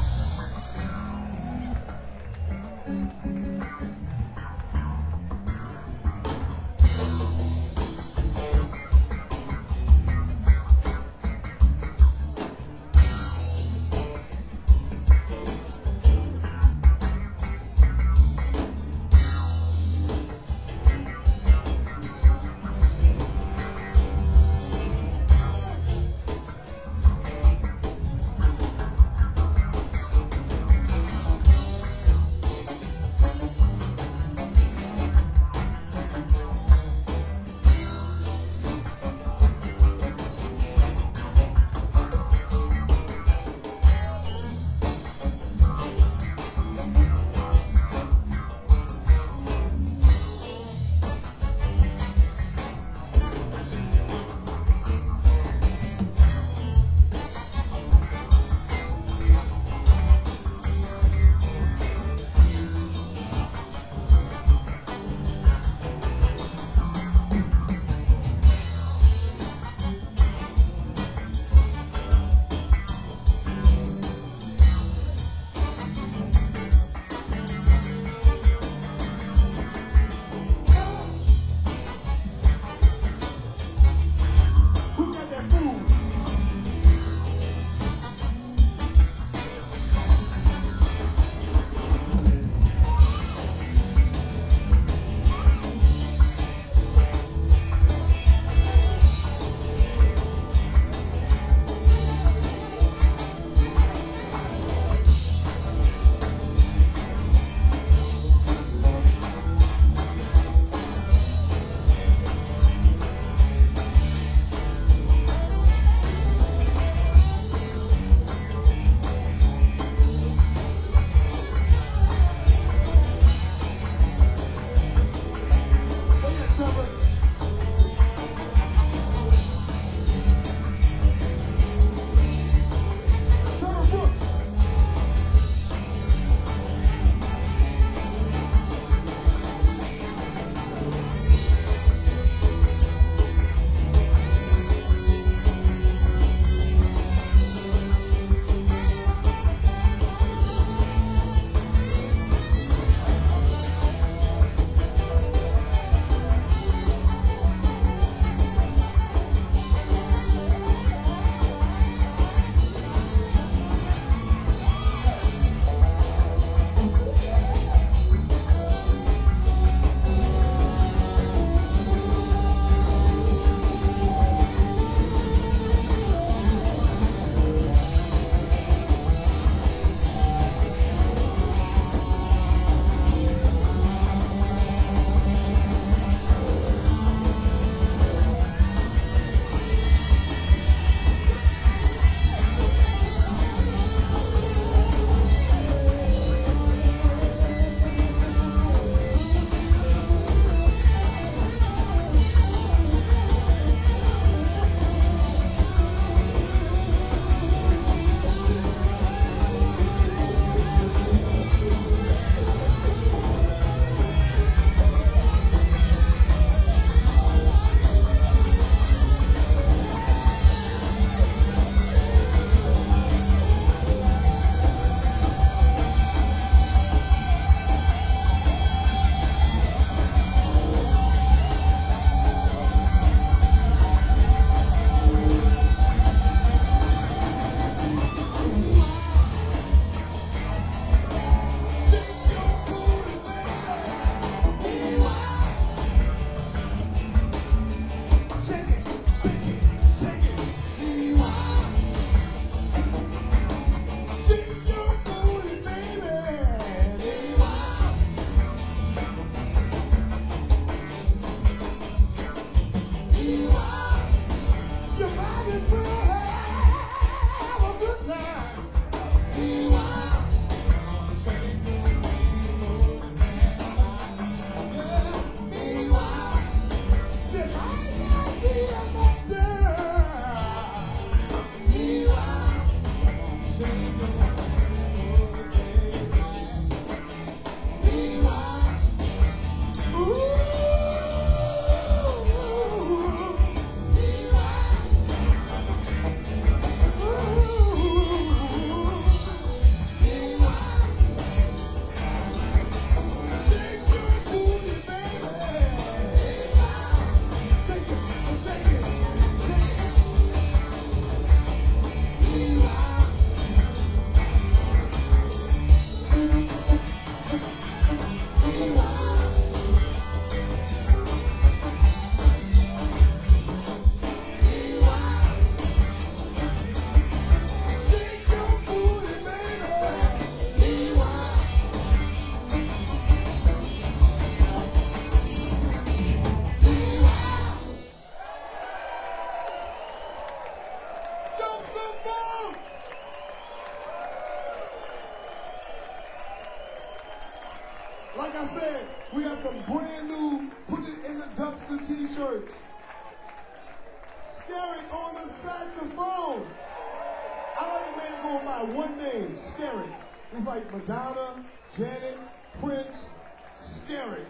Like I said, we got some brand new Put It in the Dumpster t-shirts. Skerritt on the saxophone. I like a man going by one name, Skerritt. It's like Madonna, Janet, Prince, Skerritt.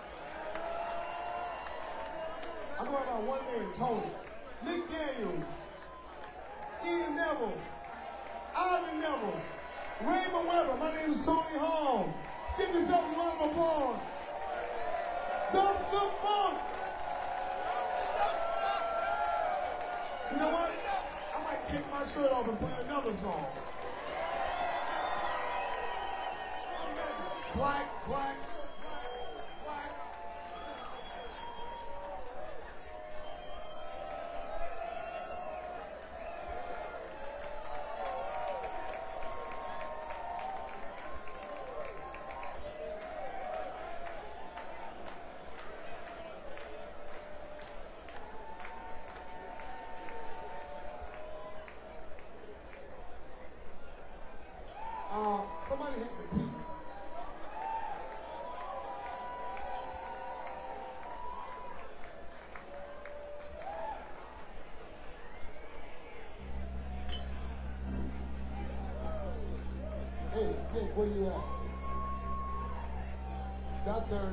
I go by one name, Tony. Nick Daniels, Ian Neville, Ivan Neville, Raymond Weber. My name is Tony Hall. Give yourself a round of applause. Dumpster Funk. You know what? I might take my shirt off and play another song. Black, black, black. Uh, somebody hit the beat. Hey, Nick, where you at? Doctor.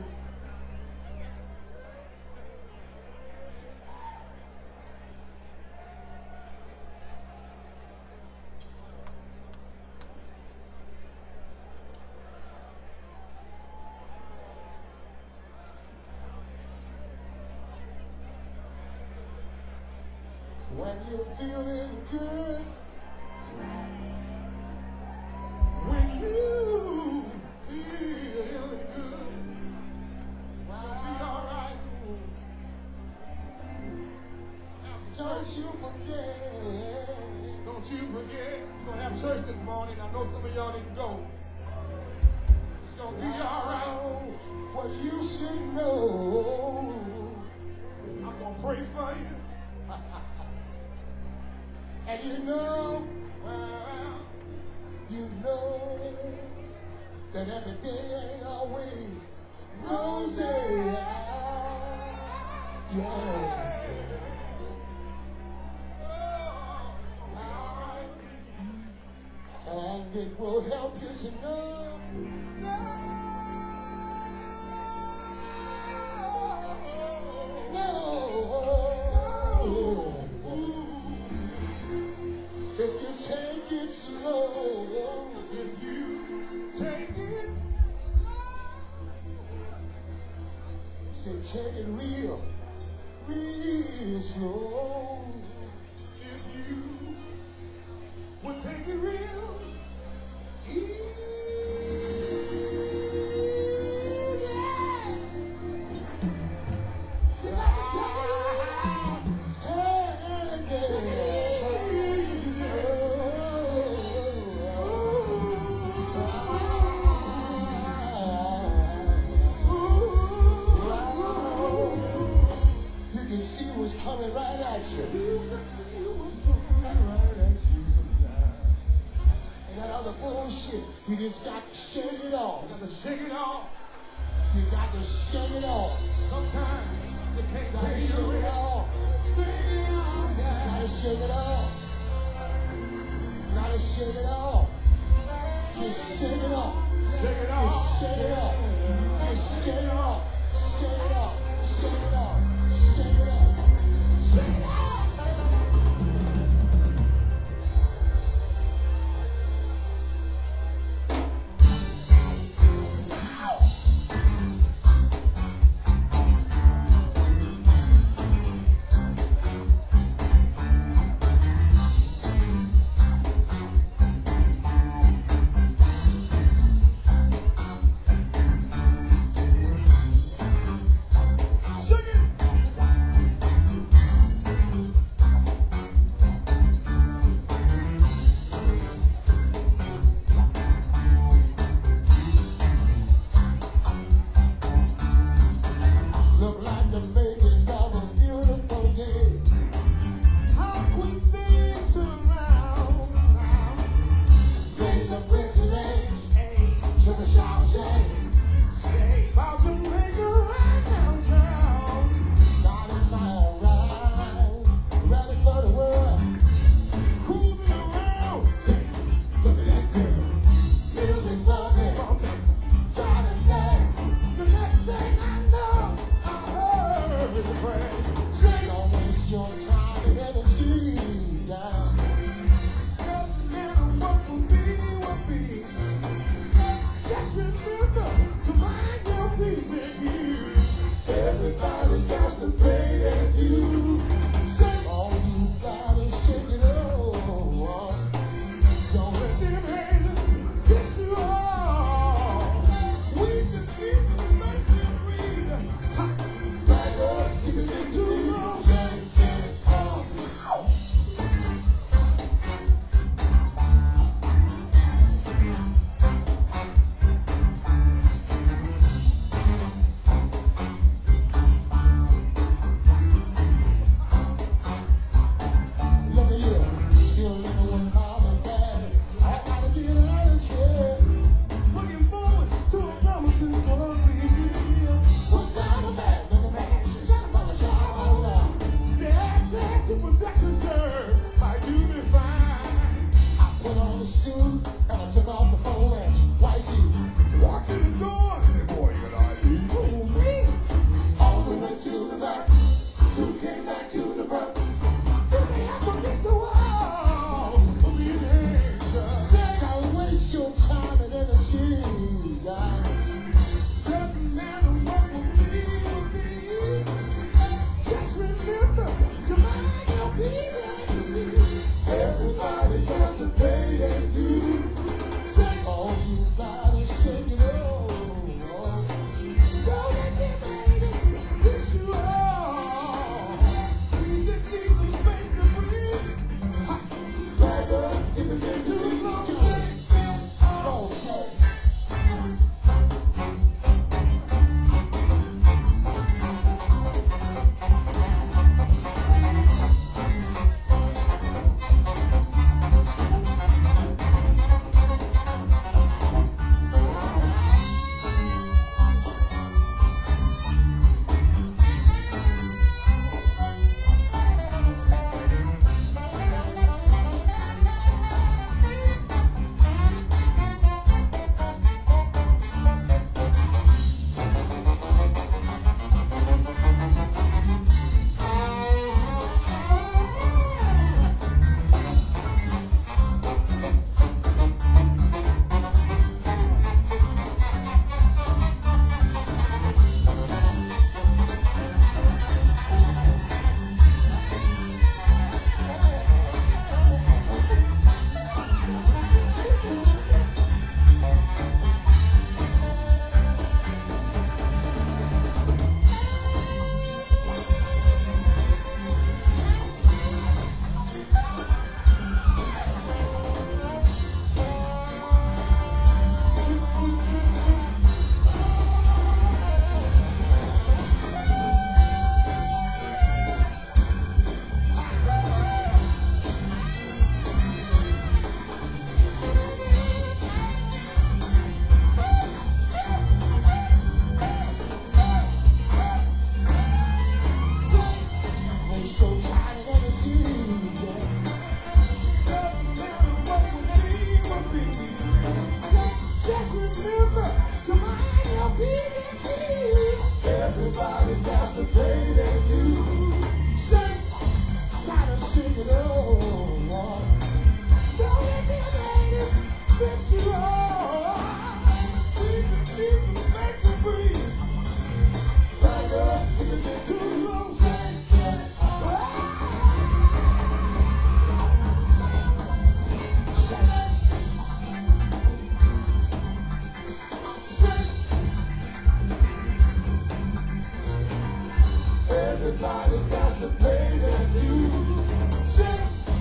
When you're feeling good, when you feeling good, well, be alright. Don't you forget, don't you forget, we're gonna have church this morning. I know some of y'all didn't go. It's gonna be alright. What you should know, I'm gonna pray for you. And you know, well, you know that every day ain't always rosy. Yeah. And it will help you to know. No. No. If you take it slow, if you take it slow, say take it real, real slow. If you would take it real easy. Coming right at you. You can see what's coming right at you sometimes. And that other bullshit, you just got to shake it off. You got to shake it off. You got to shake it off. Sometimes you can't gotta shake it off. Shake it off. Yeah. Gotta shake it off. Gotta shake it off. Just shake it off. Shake it off. Just shake it off. Just shake it off. Shake it off. Shake it off. Shake it off. Shake it off. Everybody's got to pay their dues. Shake, gotta shake it all. Don't let the ladies piss you off. Leave it, make you breathe. Back up, if you get too low, shake, shake. Everybody's got to pay their dues. Shake.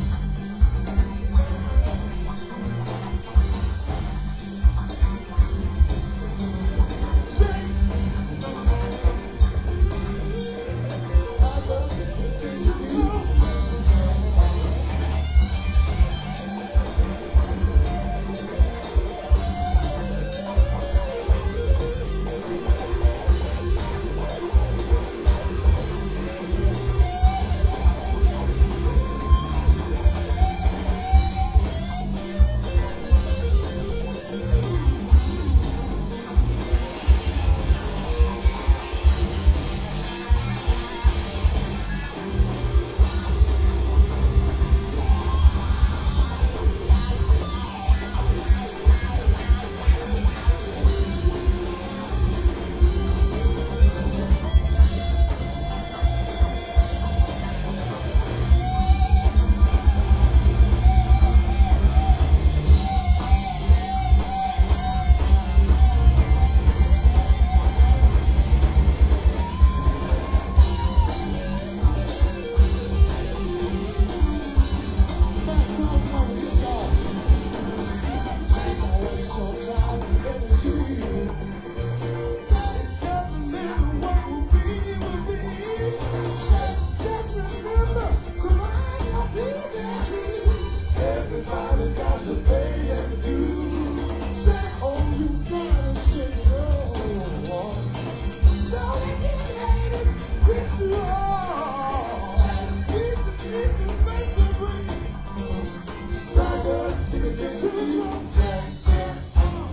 Everybody's got to pay their dues. Say, oh, you gotta shake it all. Don't let the ladies piss you off. Keep the keep the space to breathe. Back up, if you get too low, shake it off.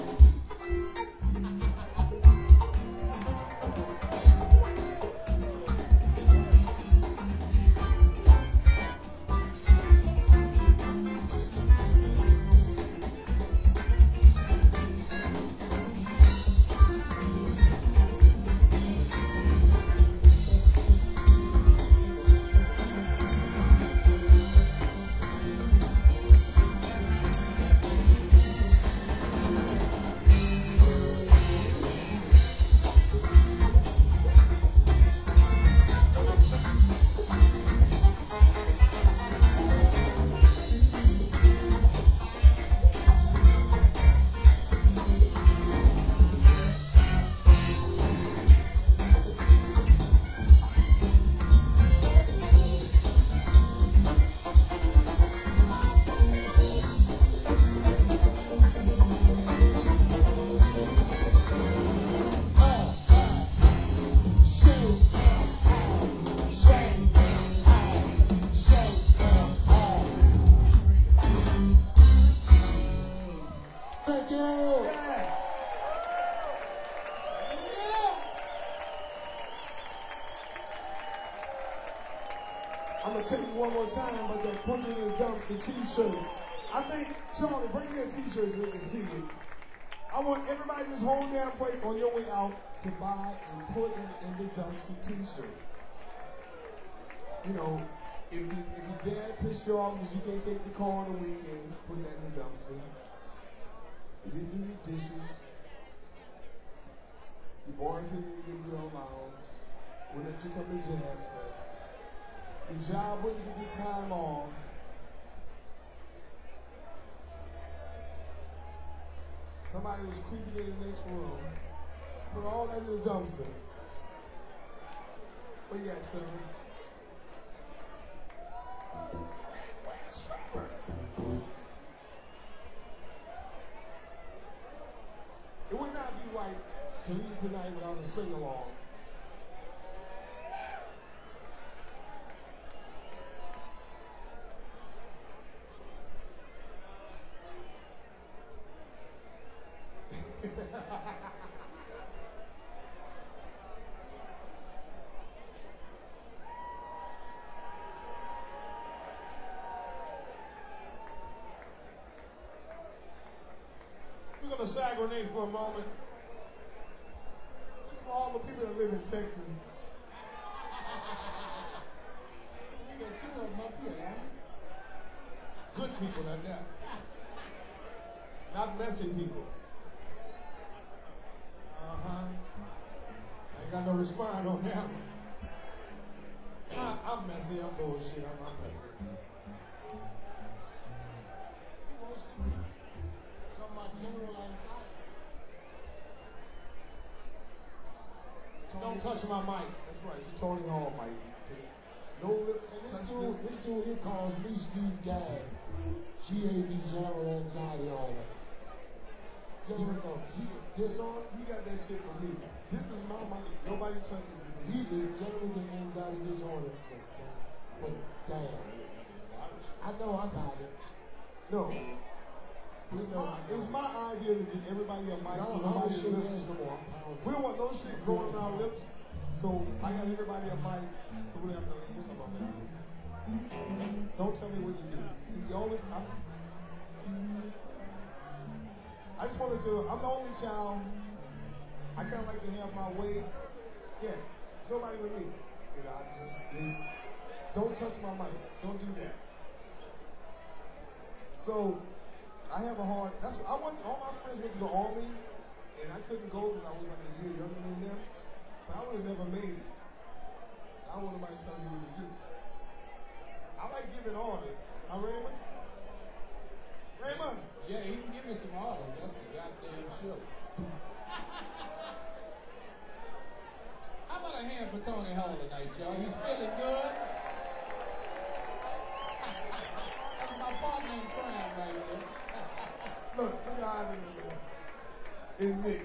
Thank you. Yeah. I'm gonna tell you one more time about that Put It in the Dumpster t-shirt. I think, Charlie, bring me a t-shirt so we can see it. I want everybody in this whole damn place on your way out to buy and Put It in the Dumpster t-shirt. You know, if, you, if your dad pissed you off because you can't take the car on the weekend, put that in the dumpster. You didn't do your dishes. Your boyfriend didn't give you allowance. When did you come to Jazz Fest? Your job wouldn't give you time off. Somebody was creeping in the next room. Put all that in the dumpster. What you got, son? It would not be right to leave tonight without a sing-along. shag grenade for a moment. This is for all the people that live in Texas. We got two of them up here, huh? Good people like that. Not messy people. Uh-huh. I ain't got no response on that one. I, I'm messy, I'm bullshit, I'm not messy. He wants to be. From my general anxiety. Don't touch my mic. That's right, it's a Tony Hall mic. No lips. And this dude, this dude here calls me Steve Gadd. G A D, general anxiety, all that. General, he, this on? He got that shit for me. This is my mic. Nobody touches it. He did general anxiety disorder. But damn. I know I got it. No. It was, my, it was my idea to get everybody a mic so No, nobody shit lips. is no more. We don't want no shit going in our lips. So I got everybody a mic. So we have to just about that. Don't tell me what to do. See, the only I, I just wanted to. I'm the only child. I kind of like to have my way. Yeah, it's nobody with me. You know, I just don't touch my mic. Don't do that. So I have a hard. That's what I want. All my friends went to the army, and I couldn't go because I was like a year younger than them. But I would have never made it. I don't want nobody telling me what to do. I like giving orders. Huh, Raymond? Raymond? Yeah, he can give me some orders. That's the goddamn show. How about a hand for Tony Hall tonight, y'all? He's feeling good. That's my partner in crime right there. Look, look how I did it. In me.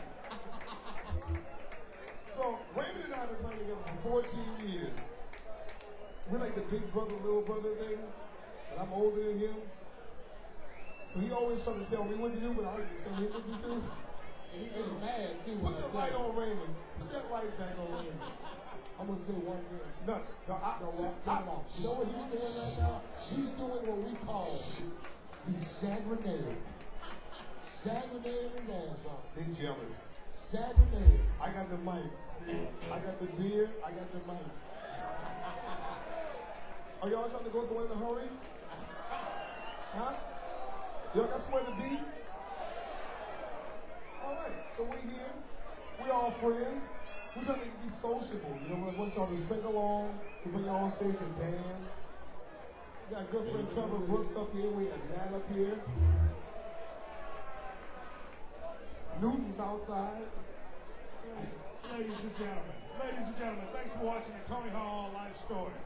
So, Raymond and I have been playing together for fourteen years. We're like the big brother, little brother thing. But I'm older than him. So he always trying to tell me what to do, but I like to tell him what to do. And he gets mad, too. Put the light on Raymond. Put that light back on Raymond. I'm gonna say one thing. No, no, I, No, what? Check it out. You know what he's doing right now? He's doing what we call the sag grenade. Sag grenade his ass off. they jealous. Sag grenade. I got the mic. See, I got the beer, I got the mic. Are y'all trying to go somewhere in a hurry? Huh? Y'all got somewhere to be? All right, so we're here. We all friends. We're trying to be sociable. You know, we want y'all to sing along. We bring y'all on stage and dance. We got good friend Trevor Brooks up here. We got Matt up here. Newton's outside. Ladies and gentlemen, ladies and gentlemen, thanks for watching the Tony Hall Live Story.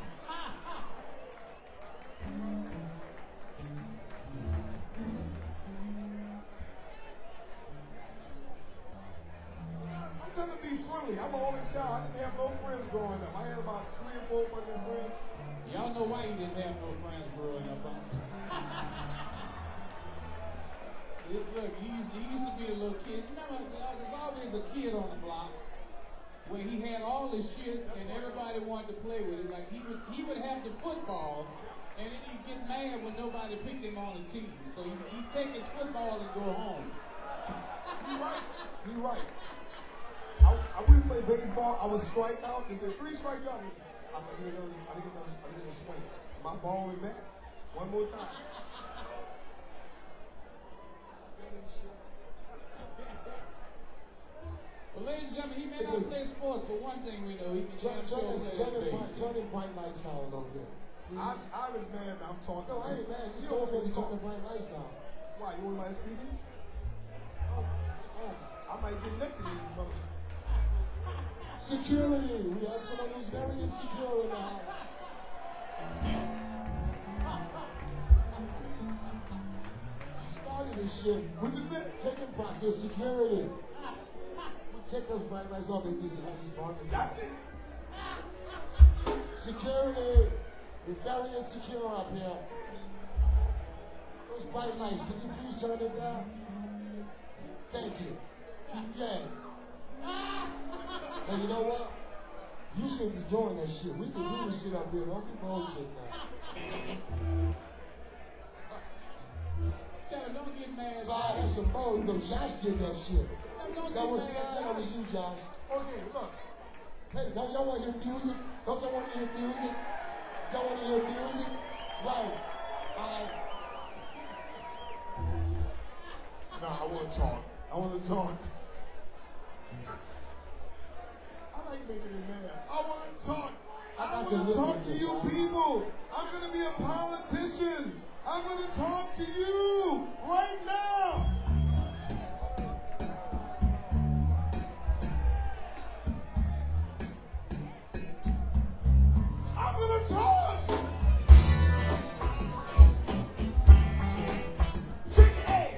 I'm trying to be friendly. I'm an only child. I didn't have no friends growing up. I had about three or four fucking friends. Y'all know why he didn't have no friends growing up, huh? Look, he used, he used to be a little kid. Remember, there's always a kid on the block where he had all the shit and everybody wanted to play with it. Like he would, he would have the football, and then he'd get mad when nobody picked him on the team. So he, he'd take his football and go home. You're right. You're right. I, I would play baseball. I would strike out. They said three strike out. I didn't get another. I didn't get another. I didn't get a swing. So my ball went back. One more time. Well, ladies and gentlemen, he may not play sports, but one thing we know, he can Turn, jam turn, show this, play turn, the it, bass. bright- turn it bright lights down a little bit. I, I was mad that I'm talking. No, I ain't mad. You Just don't go want for me it. to Turn the talk. bright lights down. Why? You want my C D? Oh, oh, I might get naked in this mother. Security. We have someone who's very insecure now. You started this shit. What you say? Taking process security. We take those bright lights off. They just have this barking. That's it. Security. We're very insecure up here. Those bright lights, can you please turn it down? Thank you. Yeah. Hey, you know what? You shouldn't be doing that shit. We can do this shit up here. Don't be bullshit now. Tell him, don't get mad. Nah, that's some more. You know, Josh did that shit. Don't That get was mad fine. at That was Josh. you, Josh. Okay, look. Hey, don't y'all want to hear music? Don't y'all want to hear music? Y'all want to hear music? Right. All right. Nah, I want to talk. I want to talk. I like making it mad. I want to talk. I I got want to to talk look to at you this, people. I'm going to be a politician. I'm going to talk to you right now. I'm going to talk. Shake your ass.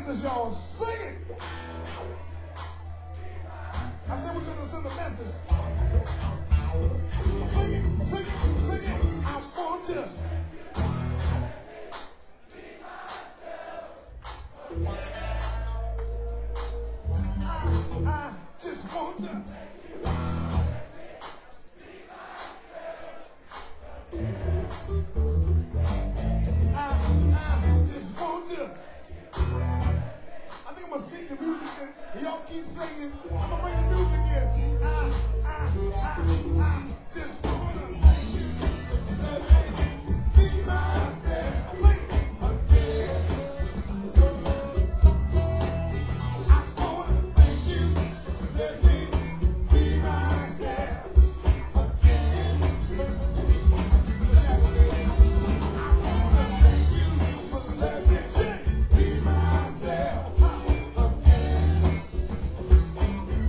message, y'all. Sing it. I said we're trying to send a message. Sing it, sing it, sing it. I want to. I, I just want to. I, I just want to. I think I'm gonna skip the music and y'all keep singing. I'm gonna bring the music in. I, I, I, I just wanna make you let me be myself. Sing again. I wanna make you let me be myself again. Let me be myself again.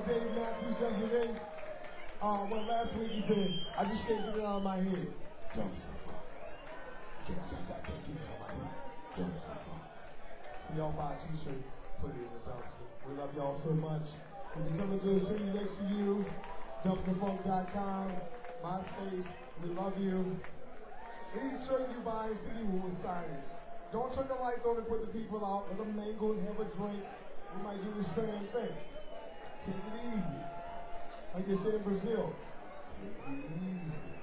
Dave Matthews yesterday. Uh, well, last week he said, I just can't get it out of my head. Dumb stuff. I can't, I can't, I can't get it out of my head. Dumb stuff. So y'all buy a t-shirt, put it in the dumpster. We love y'all so much. We'll be coming to the city next to you. dumpster funk dot com, MySpace. We love you. Any shirt you buy in City, we will sign it. Don't turn the lights on and put the people out. Let them mingle and have a drink. We might do the same thing. Take it easy. Like they say in Brazil. Take it easy.